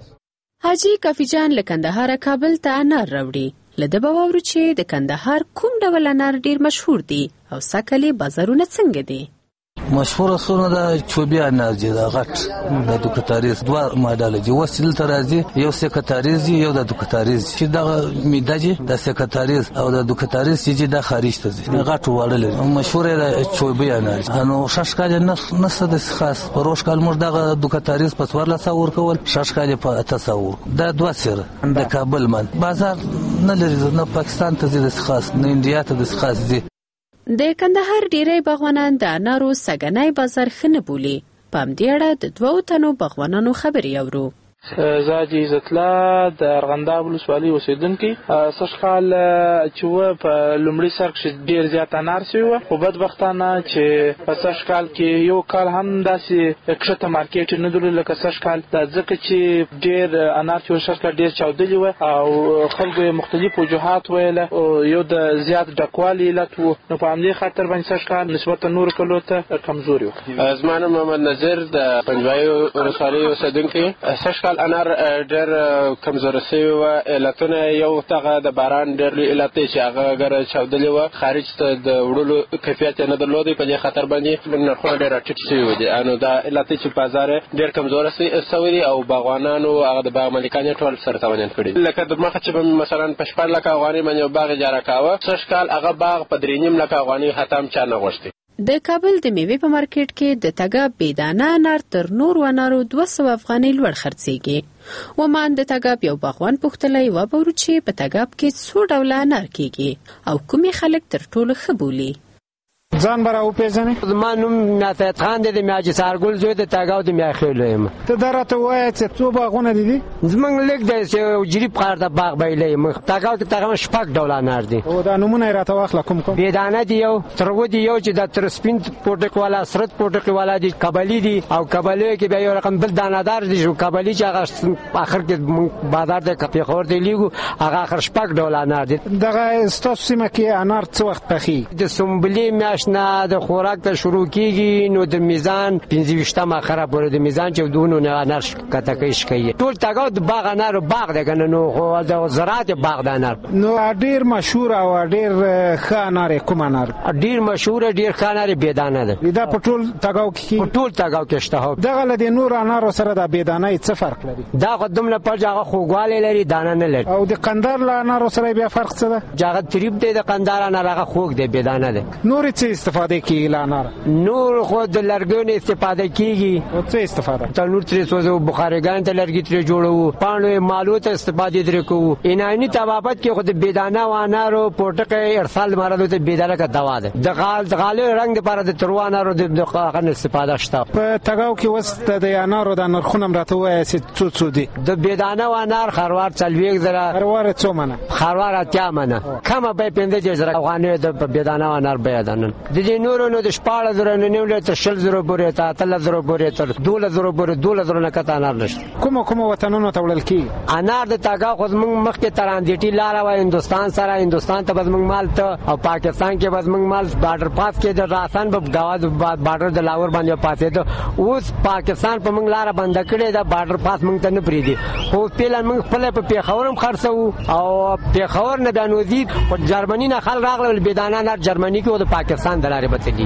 حاجی کافی جان له کندهار کابل ته انار راوړي. لده به واورو چې د کندهار کوم ډول انار ډیر مشهور دي او ساکلي بازارونه څنګه دي. مشهور سونه د چوبیا انرژي د غټ د دوکتاریز دوه ماډل دي وسیل ترازی یو سکتاریز یو د دوکتاریز چې د میداجي د سکتاریز او د دوکتاریز چې د خارج ته دي غټ وړل مشهور د چوبیا انرژي انو شاشکال نه د خاص پروش کال موږ د دوکتاریز په 1400 ورکول شاشکال په 800 د دوه سره د کابل من بازار نه لري نه پاکستان ته د خاص نه انډیا ته د خاص دي د کندهار ډیری باغوانان د انارو سګنای بازار خنه بولی پام دی اړه د دوو تنو باغوانانو خبري اورو زاجي عزتلا د ارغنداب ولسوالۍ اوسیدونکي سږکال چې و په لومړي سر کې ډېر زیات انار شوي وو خو بدبختانه چې په سږکال کې یو کال هم داسې کښته مارکیټ نه درلود لکه سږکال دا ځکه چې ډېر انار چې سږکال ډېر چاودلي وو او خلکو یې مختلف وجوهات ویله یو د زیات ډکوالي علت و نو په همدې خاطر باندې سږکال نسبتا نورو کلو ته کمزوري و. زما نوم محمد نظر د پنجوایي ولسوالۍ اوسیدونکی سږکال انار ډېر کمزور شوی و علتونه یو تغه د باران ډېر لوی علت چې هغه اگر چاودلی و خارج ته د وړلو کیفیت نه درلودی په دې خاطر باندې نرخونه ډېر ټیټ شوي دي انو دا علت چې بازار ډېر کمزور شوی دی او باغوانانو هغه د باغ مالکان ټول سره تاوان کړي لکه د مخه چې مثلا په 14 لک افغانۍ باندې باغ اجاره کاوه سږکال هغه باغ په 3.5 لک افغانۍ ختم چا نه غوښتي. د کابل د میوې په مارکیټ کې د تګاب بېدانه انار تر نورو انارو 200 افغانۍ لوړ خرڅېږي. ومان د تګاب یو باغوان پوښتلی وبورو چې په تګاب کې څو ډوله انار کېږي او کومې خلک تر ټولو ښه بولي. ځان برا او پیژنې زما نوم ناتایت خان دی د میاجي سارګل زوی د تاګاو د میاخیلو یم. ته درته وایې چې څو باغونه دي زمونږ لیک دی چې جریب قار د باغ بیلې یم تاګاو کې تقریبا شپږ ډول انار دي او دا نمونه یې راته واخله کوم بېدانه دي یو ترغو دي یو چې د ترسپین پوټک والا سرت پوټک والا دي قبلی دي او قبلی کې به یو رقم بل دانادار دي چې قبلی چې هغه اخر کې بازار د کپی خور دی لیګو هغه اخر شپږ ډول انار دي. دغه ستاسو سیمه کې انار څه وخت پخې د سنبلې میاشنه د خوراک ته شروع کیږي نو د میزان 25 اخره پورې د میزان چې دونو نه انار کته کېش کوي ټول تاګاو د باغ انار باغ دی کنه نو خو د زراعت باغ د انار نو ډیر مشهور او ډیر ښه انار کوم انار ډیر مشهور ډیر ښه انار بېدانه ده دا په ټول تاګاو کې ټول تاګاو کې شته دغه له نور انار سره د بېدانه څه فرق لري دا قدم له پر ځای خوګواله لري دانه نه لري او د قندار له انار سره بیا فرق څه ده ځای تریب دی د قندار انار هغه خوګ دی بېدانه ده. نور څه استفاده کوي لانار نور خو د لرګیو استفاده کیږي او څه استفاده تنور ترې سوزو بخارګان ته لرګي ترې جوړو پانو مالو ته استفاده درې کوو انانی تبابت کې خو د بېدانه و انارو پټکه ارسال مرادو ته بېدانه کا دوا ده د غالي رنگ لپاره د تروانارو د هغه استفاده شته. په تاګاو کې وسته د انارو د نرخونه راته وایي چې څو دي د بېدانه و انار خروار 40 زره خروار څو منه خروار اتیا منه کمه به 15 زره افغانۍ د بېدانه و انار بېدانه د دې نورو نو د 14 زره نه نیول ته 60 زره پورې ته 13 زره پورې تر 12 زره پورې 12 زره نه کته انار نشته. کوم وطنونو ته وړل کی انار د تاګاو خو موږ مخکې تراندېټي لار و هندستان سره هندستان ته موږ مال ته او پاکستان کې موږ مال بارډر پاس کې د راسان په غواز بارډر د لاور باندې پاتې ته اوس پاکستان په موږ لار بند کړې دا بارډر پاس موږ ته نه پریدي خو پیل موږ خپل په پیښورم خرڅو او پیښور نه بنوزي او جرمني نه خل راغله بېدانه نه جرمني کې او د پاکستان د لارې بتلي.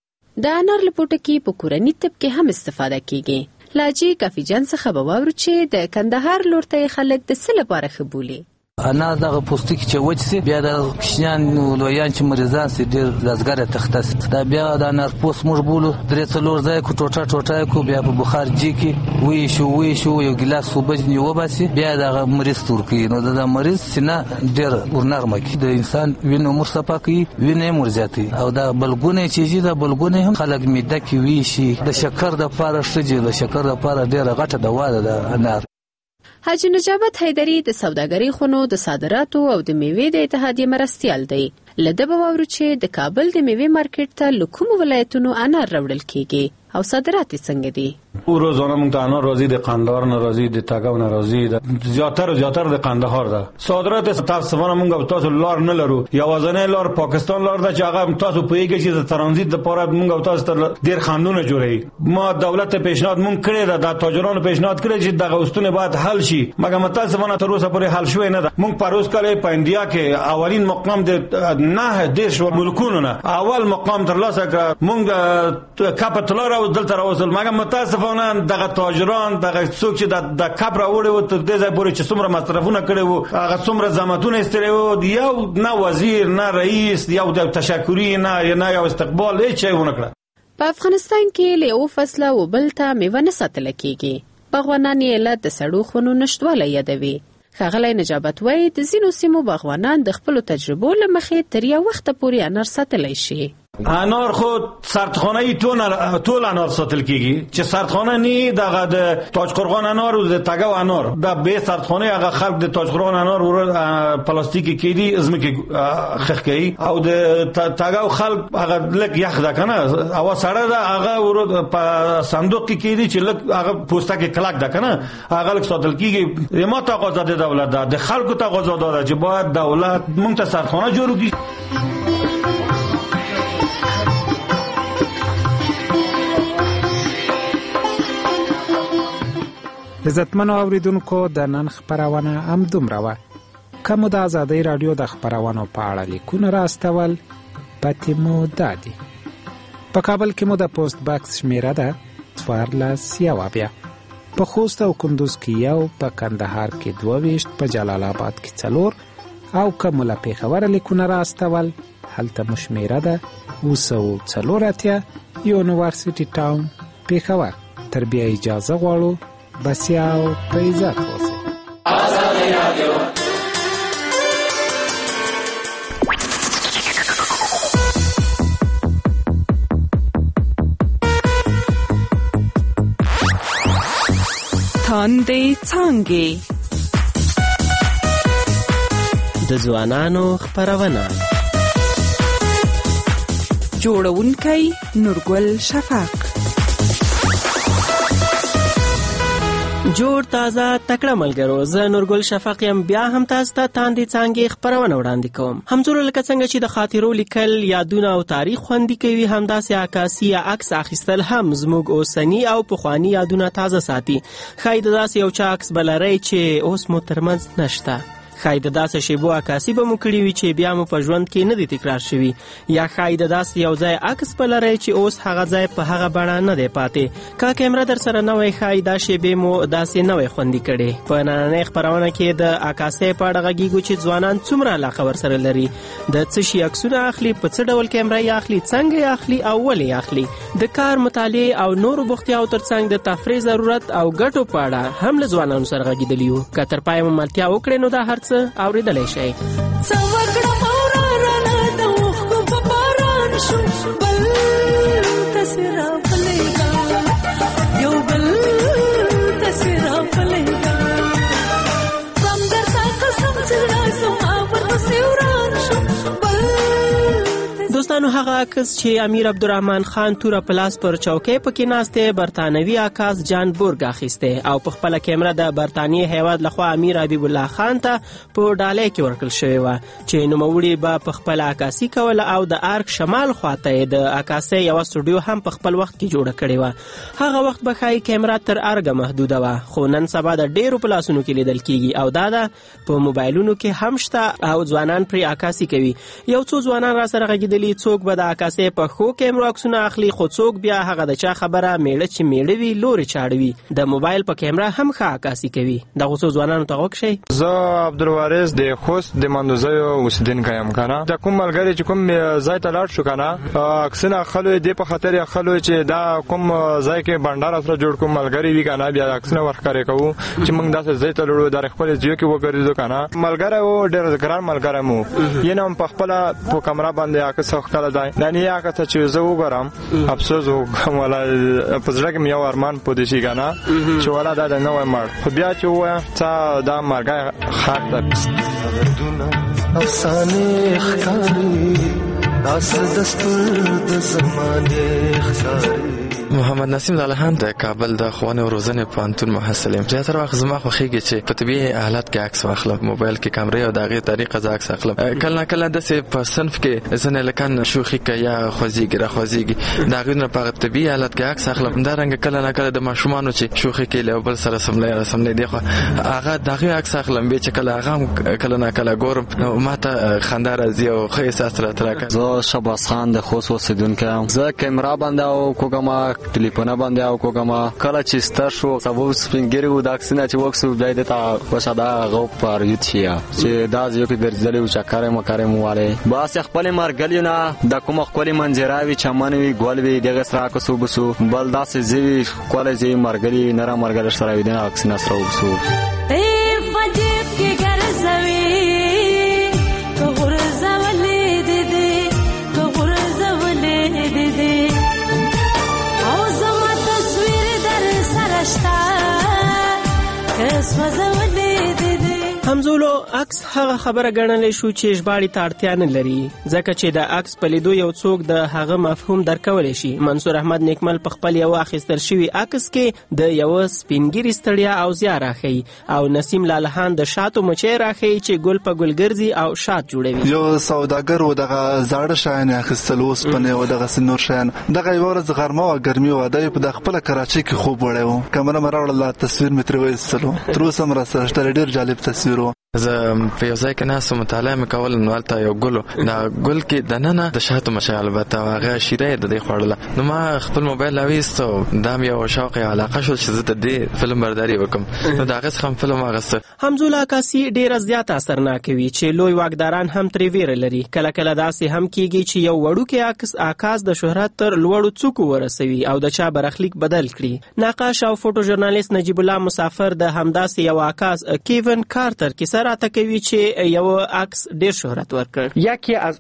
د انار لپوټکی په کورنی طب کې هم استفاده کیږي. لاجی کافي جان څخه به واورو چې د کندهار لور ته خلک د څه لپاره ښه بولي. انار دغه پوستکی چې وچ سي بیا د کشنیان لویان چې مریضان سي ډیر لازګره تختص دا بیا د انار پوست موږ بولو درې څلور ځای کو ټوټه کو بیا په بخار جي کې وی شو یو ګلاس وبج نیو باسي بیا د مریض تورکی نو د مریض سینه ډیر ورنرمه کی د انسان وینو مرصفه کی وینې مرزياتي او دا بلګونه چې د بلګونه هم خلک میده کی وی شي د شکر د پاره شجه د شکر د پاره ډیره غټه دوا ده د انار. حاجی نجابت حیدری د سوداګری خونو د صادراتو او د میوې د اتحادیې مرستیال دی. لده به واورو چې د کابل د میوې مارکیټ ته له کومو ولایتونو انار راوړل کیږي او صادرات څنګه دي. روزانه مونږ ته انار راځي د قندهار نه راځي د تګاو نه راځي زیاتره د قندهار ده. صادرات متاسفانه مونږ تاسو لار نه لرو. یوازینی لار پاکستان لار ده چې هغه تاسو پوهیږئ چې د ترانزیت لپاره مونږ تاسو ته ډیر خندونه جوړوي. ما دولت پیشنهاد مونږ کړی ده، د تاجرانو پیشنهاد کړی چې دغه استونه باید حل شي، مګر متاسفانه تر اوسه پورې حل شوی نه ده. مونږ پروس کړی په انډیا کې اولین مقام د نه دیش ملکونو نه اول مقام ترلاسه کړ. مونږ کاپټل راو دلته راوصل، مګر متاسفانه دغه تاجران دغه څوک چې د کاپ راوړي وو تر دې ځای پورې چې څومره مصرفونه کړي وو، هغه څومره زحمتونه ایستلي وو، یو نه وزیر نه رئیس یو د تشکری نه یو استقبال هیڅ شی ونه کړ. په افغانستان کې له یو فصله و بل ته میوه نه ساتل کېږي. باغوانان یې علت د سړو خونو نشتوالی یادوي. ښاغلی نجابت وایي د ځینو سیمو باغوانان د خپلو تجربو له مخې تر یو وخته پورې انار ساتلی شي. انار خود سردخانه ټول انار ساتل کیږي چې سردخانه نه دغه د تاجقرغان انار او د تګاو انار د به سردخانه هغه خلک د تاجقرغان انار ور پلاستیکي کیدی ازمکه خخ کوي او د تګاو خلک هغه لک یخ ده کنه او سړه ده هغه ور په صندوق کې کیدی چې لک هغه پوسټه کې کلک ده کنه هغه لک ساتل کیږي. یما تقاضا د دولت ده، د خلکو تقاضا ده چې باید دولت مونږ ته سردخانه جوړ کړي. عزتمنو اوریدونکو د نن خبرونه هم دومره وه. که مو د ازادۍ راډیو د خبرونو په اړه لیکونه راستول پاتې مو دادي. په کابل کې مو د پوسټ باکس شمیره ده 14 په خوست او کندوز کې یو، په کندهار کې 22، په جلال آباد کې 4 او که مو له پېښوره لیکونه راستول هلته مو شمیره ده 284 یونیورسټي ټاون پېښور. تر بیا اجازه غواړو بس یاو په عزت اوسئ. آزادۍ راډیو تاندې څانګې د ځوانانو خبرونه جوړونکی نورګل شفاق. جوړ تازه تکړه ملګرو، زه نورګل شفاق یم. بیا هم تاسو ته تاندې څانګې خبرونه وړاندې کوم. همزولو لکه څنګه چې د خاطرو لیکل، یادونه او تاریخ خوندي کوي، همداسې عکاسي یا عکس اخیستل هم زموږ اوسني او پخواني یادونه تازه ساتي. ښایي د داسې یو چا عکس به لرئ چې اوس مو ترمنځ نشته. ښایي د داسې شیبو عکاسي به مو کړي وي چې بیا مو په ژوند کې نه دی تکرار شوي، یا ښایي د داسې یو ځای عکس به لرئ چې اوس هغه ځای په هغه بڼه نه دی پاتې. که کیمره در سره نه وای، ښایي دا شیبې مو داسې نه وای خوندي کړې. په نننۍ خپرونه کې د عکاسۍ په اړه غږیږو چې ځوانان څومره علاقه ورسره لري، د څه شي عکسونه اخلي، په څه ډول کیمره یې اخلي، څنګه یې اخلي او ولې یې اخلي. د کار، مطالعې او نورو بوختیاو ترڅنګ د تفریح ضرورت او ګټو په اړه هم له ځوانانو سره غږېدلي یو. که تر پایه مو ملتیا وکړئ نو دا هر څه اورېدلی شئ. دوستانو، هغه عکس چې امیر عبدالرحمن خان توره پلاس پر چوکۍ پکې ناسته برتانوي عکاس جان بورګ اخیسته او په خپل کیمره د برتانیې هیواد لخوا امیر حبیب الله خان ته په ډالۍ کې ورکړل شوی و چې نوموړي به په خپل عکاسي کوله او د ارک شمال خواته د عکاسۍ یو استودیو هم په خپل وخت کې جوړه کړې و. هغه وخت به ښایي کیمره تر ارګه محدوده وه، خو نن سبا د ډیرو پلاسونو کې لیدل کیږي او دا ده په موبایلونو کې هم شته او ځوانان پرې عکاسي کوي. یو څو ځوانان را سره غږېدلي، څوک به د عکاسۍ په ښو کیمرو عکسونه اخلي، خو څوک بیا هغه د چا خبره میړه چې میړه وي لورې چاړه وي. د موبایل په کیمره هم ښه عکاسي کوي. دغو څو ځوانانو ته غوږ شئ. زه عبدالوارث د خوست د مندوزیو اوسیدونکی یم کنه. د کوم ملګری چې کوم ځای ته لاړ شو کنه، عکسونه اخلو دې په خاطر اخلو چې دا کوم ځای کې بندر سره جوړ کوم ملګری وي کنه، بیا عکسونه ورکړې کوو چې موږ داسې ځای ته لړو در خپل ځای کې وګرځو کنه. ملګری و ډېر ګران ملګری مو، ینه په خپل په کیمرا باندې عکس وکړل ځای نه یا که چې زه وګورم افسوس وکم ولا په ځړه کې یو ارمان پدې شي کنه چې ولا دا نه وای مړ، خو بیا چې و څا دا مرګ خاط افسانه ښکاری داس دستور د زمانه ښکاری محمد نسیم لالهان د کابل د ښوونې او روزنې پوهنتون محصل یم. زیاتره وخت زما خوښېږي چې په طبیعي حالت کې عکس واخلم، موبایل کې کامرې او د هغې طریقه زه عکس اخلم. کله نه کله داسې په صنف کې ځینې لکان شوخي کوي یا خوځېږي راخوځېږي، د هغې نه په طبیعي حالت کې عکس اخلم. همدارنګه کله نه کله د ماشومانو چې شوخي کوي له یو بل سره سملی دی خو هغه د هغې عکس اخلم. بیا چې کله هغه هم کله نه کله ګورم نو ما ته خندا راځي او ښه احساس راته راکوي. زه شهباز خان د خوست اوسېدونکی یم. زه کیمرا باندې او کوګم ټلیفون باندې او کوګم کله چې ستر شو سبو سپینګری و د اکسنه چې وکسو بیا د تا وشاده غو پر یوتیا چې دا یو کې درځلې او چکرې مکرې مواله بس خپل مرګلی نه د کوم خپل منځراوي چمنوي ګولوي دغه سره کو سو بسو بل داسې زی کولای زی مرګلی نره مرګل سره وي د اکسنه سره وسو همزولو عکس هغه خبره ګڼلی شو چې ژباړې ته اړتیا نه لري ځکه چې د عکس په لیدو یو څوک د هغه مفهوم درکولی شي. منصور احمد نیکمل په خپل یو اخیستل شوي عکس کې د یوه سپینګیري ستړیا او زیار راښیي او نسیم لالهان د شاتو مچۍ راښیي چې ګل په ګل ګرځي او شات جوړوي. یو سوداګر و دغه زاړه شیان اخیستل اوسپنې و دغسې نور شیان. دغه یوه ورځ غرمه وه ګرمي وه دی په د خپله کراچۍ کې خوب وړی و کمره مې راوړله تصویر مې ترې وایستلو تر اوسه هم راسره شته ډېر جالب تصویر و. زه په یو ځای کې ناست وم مطالعه مې کول نو هلته یو ګل و دا ګل کې دننه د شاتو مچۍ البته هغه شیره یې د دې خوړله نو ما خپل موبایل راویست او دا م یو شوق یو علاقه شول چې زه د دې فلم برداري وکړم نو د هغې څخه هم فلم واخیسته. حمزوله عکاسي ډېره زیاته اثرناکه وي چې لوی واکداران هم ترې ویره لري. کله کله داسې هم کیږي چې یو وړوکی عکاس د شهرت تر لوړو څوکو ورسوي او د چا برخلیک بدل کړي. نقاش او فوټو ژورنالیست نجیب الله مسافر د همداسې یو عکاس کیون کارتر کیسه راته کوي چې یو عکس ډیر شهرت ورکړ. یکی از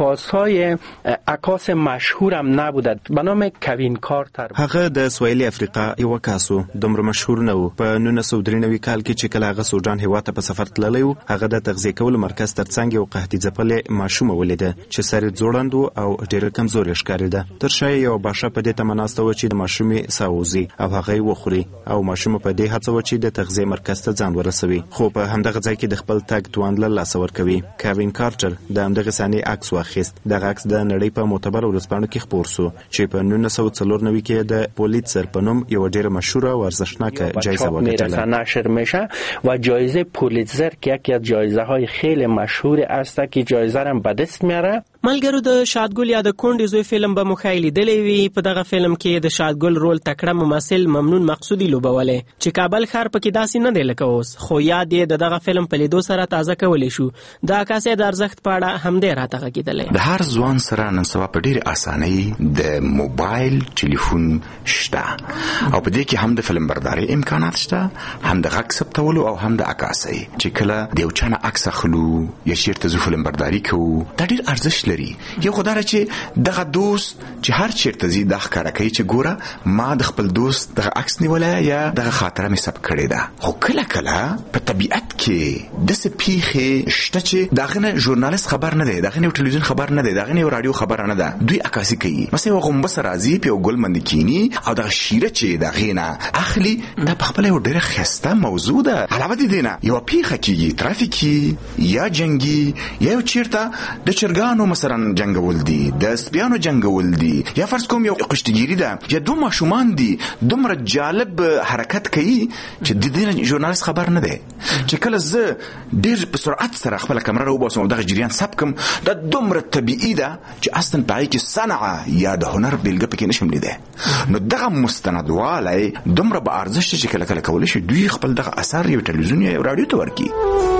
عکاس مشهورم نبودد به نام کوین کارتر. هغه د سویلي افریقا یو عکاسو دومره مشهور نه و. په 1993 کال کې چې کله هغه سوډان هیواد ته په سفر تللی و هغه د تغذیه کولو مرکز ترڅنګ یو قحطي ځپلې ماشومه ولیده چې سر یې ځوړند و او ډېره کمزورې ښکارېده. تر شا یې یوه باشه په دې تمه ناسته وه چې د ماشومې ساه ووځي او هغه یې وخوري او ماشومه په دې هڅه وه چې د تغذیې مرکز ته ځان ورسوي خو په همدغه ځای کې د خپل تګ توان له لاسه ورکوي. کوین کارټر د همدغې صحنې عکس واخیست. دغه عکس د نړۍ په معتبرو ورځپاڼو کې خپور سو چې په 1994 کې د پولیتزر په نوم یوه ډېره مشهوره او ارزښتناکه جایزه وګټله. نشر میشه و جایزه پولیتزر که یکی از جایزه های خیلی مشهور است که جایزه را به دست میاره. ملګرو د شادګل یا د کونډې زوی فلم به مو ښایي لیدلی وي. په دغه فلم کې د شادګل رول تکړه ممثل ممنون مقصودي لوبولی چې کابل ښار پکې داسې نه دی لکه اوس خو یاد یې د دغه فلم په لیدو سره تازه کولی شو. د عکاسۍ د ارزښت په اړه همدې راته غږېدلی. د هر ځوان سره نن سبا په ډېرې اسانۍ د موبایل ټلیفون شته او په دې کې هم د فلم بردارۍ امکانات شته هم د غږ ثبتولو او هم د عکاسۍ چې کله د یو چا نه عکس اخلو یا چېرته ځو فلم برداري کوو دا ډېر ارزښت لري. یو خو دا چې دغه دوست چې هر چېرته ځي دا ښکاره کوي چې ګوره ما د خپل دوست دغه عکس نیولی یا دغه خاطره مې ثبت کړې ده. خو کله کله په طبیعت کې داسې پیښې شته چې د هغې نه ژورنالیست خبر نه دی، د هغې نه یو ټلویزیون خبر نه دی، د هغې نه یو راډیو خبره نه ده. دوی عکاسي کوي مثلا یوه غومبسه راځي په یو ګل باندې کیني او دغه شیره چې د هغې نه اخلي دا پخپله یو ډېره ښایسته موضوع ده. علاوه د دې نه یوه پیښه کېږي ترافیکي یا جنګي یا یو چېرته د چرګانو مثلا جنگول دي د سپیانو جنگول دي یا فرض کوم یو قشتګیری ده یا دوه ماشومان دي دومره جالب حرکت کوي چې د دې ژورنالیست خبر نه دی چې کله زه ډېر په سرعت سره خپله کمره راوباسم او دغه جریان ثبت کړم دا دومره طبیعي ده چې اصلا په هغې کې صنعه یا د هنر بېلګه پکې نشم لیدی. نو دغه مستندوالی دومره به ارزښت چې کله کله کولی شي دوی خپل دغه اثر یو ټلویزیون یا یو راډیو ته ورکړي.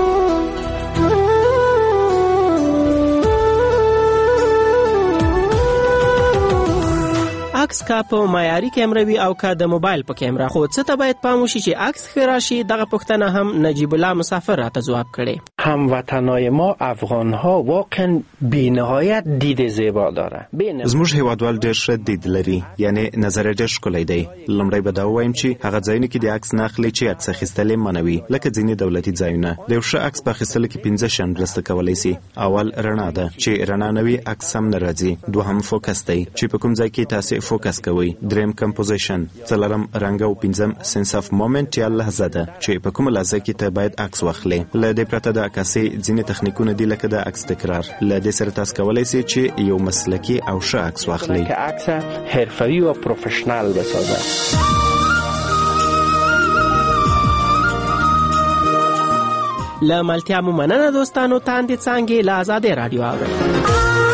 عکس کا په معیاري کیمره وي او کا د موبایل په کیمره خو څه ته باید پام وشي چې عکس ښه راشي. دغه پوښتنه هم نجیب الله مسافر راته ځواب کړی. هموطنای ما افغانها واقعا بی‌نهایت دید زیبا داره. زموږ هیوادوال ډېر ښه دید لري یعنی نظر یې ډېر ښکلی دی. لومړی به دا ووایم چې هغه ځایونه کې د عکس نه اخلي چې عکس اخیستل یې منع وي لکه ځینې دولتي ځایونه. د یو ښه عکس په اخیستلو کې 5 شیان مرسته کولی سي. اول رڼا ده چې رڼا نه وي عکس هم نه راځي. دوهم فوکس دی چې په کوم ځای کې تاسې فوکس کوي. دریم کمپوزیشن، څلورم رنګ او پنځم سنس اف مومنت یا لحظه ده چې په کومه لحظه کې ته باید عکس واخلې. له دې پرته د عکاسۍ ځینې تخنیکونه دي لکه د عکس تکرار. له دې سره تاسو کولی شئ چې یو مسلکي او ښه عکس واخلئ. که عکس حرفوي و پروفشنال بسازه. له ملتیا مو مننه دوستانو. تاندې څانګې له آزادۍ راډیو اورئ.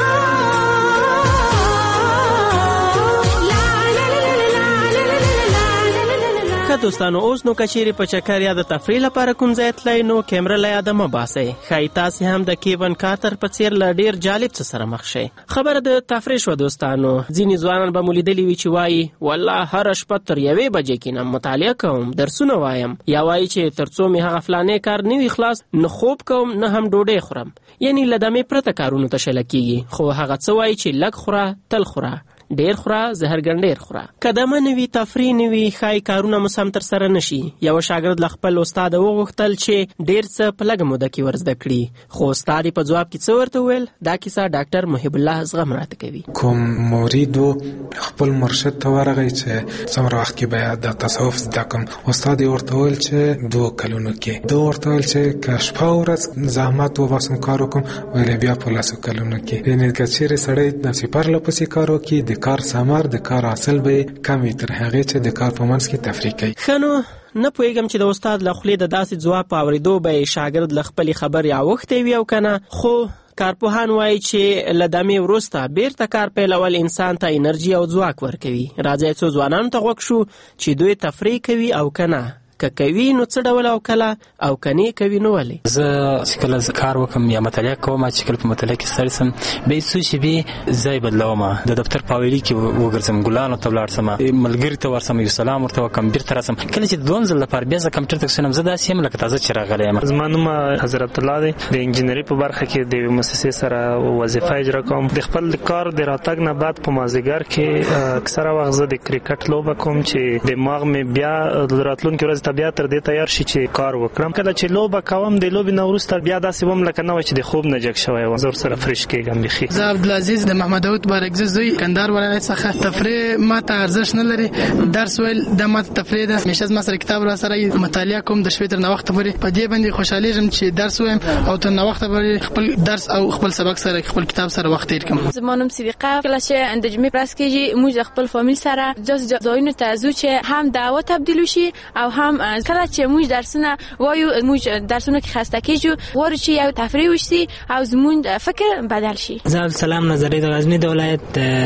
دوستانو اوس نو کچيري په چکر یا د تفریح لپاره کوم ځای تلئ نو کیمرا له یاده مه باسئ. ښایي تاسې هم د کیون کارتر په څیر له ډیر جالب څه سره مخ شئ. خبره د تفریح شوه دوستانو. ځینې ځوانان به مو لیدلي وي چې وایي والله هره شپه تر 1 بجې کینم، مطالعه کوم، درسونه وایم، یا وایي چې تر څو مې هغه فلانې کار نه وي خلاص نه خوب کوم نه هم ډوډۍ خورم. یعنی له دمې پرته کارونو ته شله کیږي. خو هغه څه وایي چې لږ خوره تل خوره، ډیر خوره زهر ګنډیر خوره. قدمه نوي تفریح نوي ښایي کارونه مو سم تر سره نشي. یو شاګرد له خپل استاد وغوښتل چې ډیر څه په لږه موده کې ورزده کړي، خو استاد په جواب کې څه ورته وویل؟ دا کیسه ډاکټر محب الله زغم راته کوي. کوم مرید خپل مرشد ته ورغی چې څومره وخت کې باید د تصوف زده کوم. استاد ورته وویل چې 2 کلونو کې. دوه ورته وویل چې که شپه ورځ زحمت وباسم کار وکړم، ویل بیا په 10 کلونو کې. یعنې که چیرې سړی د سپر لپسې کار وکړي، د کار ثمر د کار حاصل به کم وي تر هغې چې د کار په منځ کې تفریح کوي. ښه نو نه پوهېږم چې د استاد له خولې د داسې ځواب په اورېدو به شاګرد له خپلې خبرې اوښتی وي او که نه، خو کارپوهان وایي چې له دمې وروسته بیرته کار پیلول انسان ته انرژي او ځواک ورکوي. راځئ څو ځوانانو ته غوږ شو چې دوی تفریح کوي او که نه. که کوي نو څه ډول او کله، او کني کوي نو ولې. زه چې کله کار وکم یا مطالعه کوم، چې کله په مطالعه کې ستړی سم به څه شي به ځای بدلوم، د دفتر په ویلي کې وګرځم، ګلانو ته ولاړ سم، ملګری ته ورسم، یو سلام ورته وکم، بیرته راسم. کله چې دوم ځل لپاره بیا زه کمپیوټر ته کښېنم، زه داسې یم لکه تازه چې راغلی یم. زما نوم حضرت الله دی. د انجینري په برخه کې د مؤسسې سره وظیفه اجرا کوم. د خپل کار د راتګ نه بعد په مازدیګر کې اکثره وخت زه د کرکټ لوبه کوم چې دماغ مې بیا راتلونکي ورځ ته بیا تر دې تیار شي چې کار وکړم. کله چې لوبه کوم د لوبې نه وروسته بیا داسې وم لکه نه وای چې د خوب نه جګ شوی وم. زه ورسره فرش کېږم بیخي. زه عبدالعزیز د محمد داود بارکزي زوی کندهار ولایت څخه. تفریح ماته ارزښت نه لري. درس ویل د ماته تفریح ده. همیشه زما سره کتاب را سره مطالعه کوم د شپې تر ناوخته پورې. په دې باندې خوشحالیږم چې درس وایم او تر ناوخته پورې خپل درس او خپل سبق سره خپل کتاب سره وخت تیر کوم. زما نوم صدیقه. کله چې د جمعې پرس کېږي موږ خپل فامیل سره ځایونو ته ځو چې هم دعوه تبدیل شي او هم کله چې موږ درسونه وایو، موږ درسونه کې خسته کېږو، غواړو چې یو تفریح وشي او زموږ فکر بدل شي. زه عبدالسلام نظری د غزنی د ولایت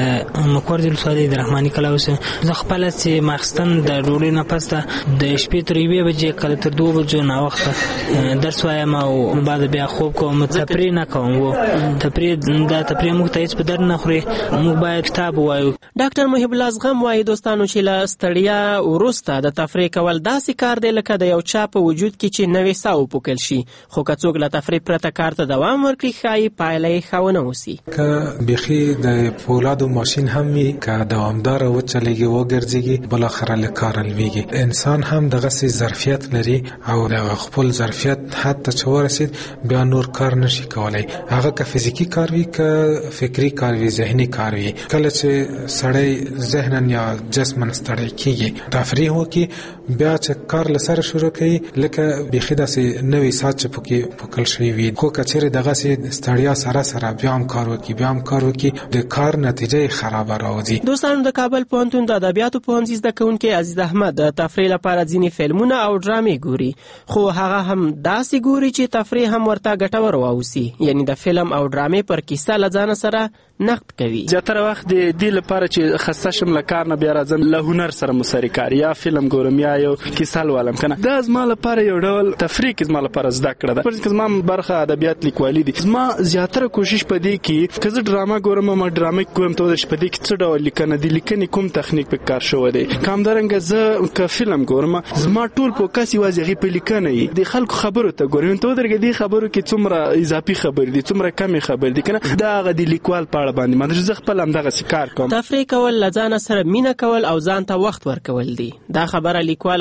مکور د ولسوالۍ د رحماني کلا اوسم. زه خپل چې ماخستن د ډوډۍ نه پس د شپې تر 1 بجې کله تر 2 بجو ناوخته درس وایم او بعد بیا خوب کوم. تفریح نه کوم. تفریح موږ ته هیڅ په در نه خوري. موږ باید کتاب وایو. ډاکټر محب الله زغم وایي دوستانو چې له ستړیا وروسته د تفریح کول داسې کار دی لکه د یو چا په وجود کې چې نوې ساه وپوکل شي. خو که څوک له تفریح پرته کار ته دوام ورکړي ښایي پایله یې ښه ونه اوسي. که بیخي د فولادو ماشین هم وي، که دوامداره وچلېږي وګرځېږي، بالاخره له کاره لویږي. انسان هم دغسې ظرفیت لري او د خپل ظرفیت حد ته چې ورسېد بیا نور کار نشي کولی. هغه که فزیکي کار وي که فکري کار وي، ذهني کار وي. کله چې سړی ذهناً یا جسماً ستړی کېږي، تفریح وکړي، بیا چې کار له سره شروع کوي لکه بیخي داسې نوې ساعت چې پکې پوکل شوي وي. خو که چېرې دغسې ستړیا سره سره بیا هم کار وکړي، د کار نتیجه یې خرابه راوځي. دوستانو د کابل پوهنتون د ادبیاتو پوهنځي زده کوونکی عزیز احمد د تفریح لپاره ځینې فلمونه او ډرامې ګوري، خو هغه هم داسې ګوري چې تفریح هم ورته ګټور واوسي. یعنی د فلم او ډرامې پر کیسه له ځانه سره نقد کوي. زیاتره وخت د دې لپاره چې خسته شم له کار نه بیا راځم له هنر سره مسری کار، یا فلم ګورم یا یو کیسه لولم کنه. دا زما لپاره یو ډول تفریح کې زما لپاره زده کړه ده. پرځکه زما برخه ادبیات لیکوالي دي. زما زیاتره کوشش پدې کې که زه ډرامه ګورم ما ډرامه ګورم ته د شپې کې څه ډول لیکنه دي، لیکنې کوم تخنیک په کار شوی دی. کامدارنګه زه که فلم ګورم زما ټول فوکس یوازې هغې په لیکنه وي. د خلکو خبرو ته ګورم ته درګه دې خبرو کې څومره اضافي خبرې دي، څومره کمې خبرې دي کنه. دا هغه د لیکوال په اړه باندې مانه زه خپل هم دغه کار کوم. تفریح کول له ځان سره مینه کول او ځان ته وخت ورکول دي. دا خبره لیکوال او ژورنالیست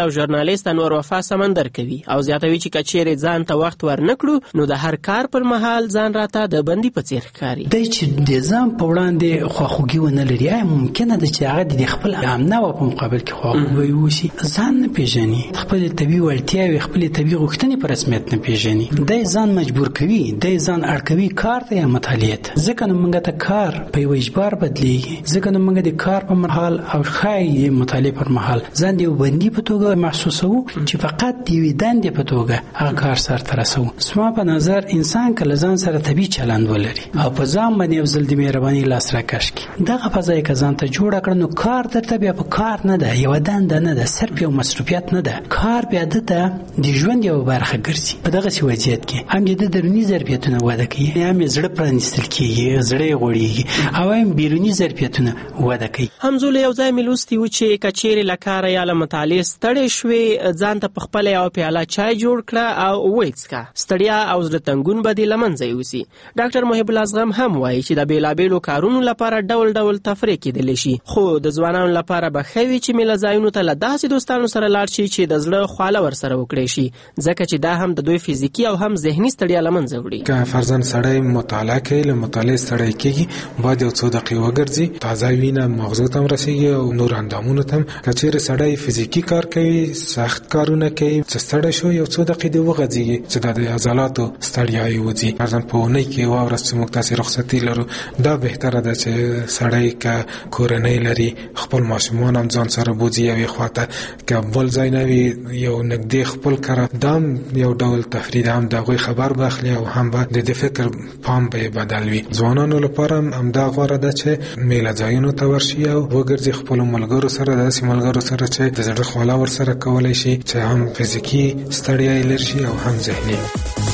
ژورنالیست انور وفا سمندر کوي او زیاتوي چې کچېرې ځان ته وخت ورنکړو نو د هر کار پر مهال ځان راته د بندي په څیر ښکاري. دی چې د ځان په وړاندې خواخوږي ونه لري آیا ممکنه ده چې هغه د خپل امنه په مقابل کې خواخوږي وشي؟ ځان نه پیژني، خپل طبیعي وړتیاوې خپل طبیعي غوښتنې په رسمیت نه پیژني، دی ځان مجبور کوي، دی ځان اړ کوي کار ته یا مطالعې ته. ځکه نو موږ ته کار په یو اجبار بدلیږي، ځکه نو موږ د کار په مرحله او ښایي مطالعې پر مهال ځان د یو بندي په توګه محسوسوو چې فقط د یوې دندې په توګه هغه کار سرته رسوو. زما په نظر انسان که له ځان سره طبیعي چلند ولري او په ځان باندې یو ځل د مهربانۍ لاس راکش کړي، دغه فضا یې که ځان ته جوړه کړه نو کار درته بیا په کار نه ده، یوه دنده نه ده، صرف یو مصروفیت نه ده، کار بیا دته د ژوند یوه برخه ګرځي. په دغسې وضعیت کې هم د دروني ظرفیتونه وده کوي، هم یې زړه پرانیستل کېږي، زړه یې غوړېږي او هم بیروني ظرفیتونه وده کوي. همزوله یو ځای مې لوستي و چې که چیرې له کاره یا له مطالعې ستړی شوې ځان ته پخپله یوه پیاله چای جوړ کړه او ویې څښه، ستړیا او زړه تنګون به دې له منځه یوسي. ډاکټر محب الله زغم هم وایي چې د بېلابېلو کارونو لپاره ډول ډول تفریح کېدلی شي، خو د ځوانانو لپاره به ښه وي چې میله ځایونو ته له داسې دوستانو سره لاړ شي چې د زړه خواله ورسره وکړی شي، ځکه چې دا هم د دوی فزیکي او هم ذهني ستړیا له منځه وړي. که فرضاً سړی مطالعه کوي، له مطالعې ستړی کېږي، باید یو څو دقیقې وګرځي، تازه وینه مغزو ته هم رسېږي او نور اندامونو ته هم. که چېرې سړی فزیکي کار کوي، سخت کارونه کوي، چې ستړی شو یو څو دقیقې دې وغځېږي چې دا د عضلاتو ستړیا یې وځي. فرضاً په اونۍ کې یوه ورځ چې موږ تاسې رخصتي لرو، دا بهتره ده چې سړی که کورنۍ لري خپل ماشومان هم ځان سره بوځي یوې خواته، که بل ځای نه وي یو نږدې خپل کره، دا هم یو ډول تفریح ده، هم د هغوی خبر به اخلي او هم به د فکر پام به یې بدل وي. ځوانانو لپاره هم همدا غوره ده چې میله ځایونو ته ورشي او وګرځي خپلو ملګرو سره، داسې ملګرو سره چې د زړه خواله ورسره کولی شي چې هم فزیکي ستړیا یې لري شي او هم ذهني.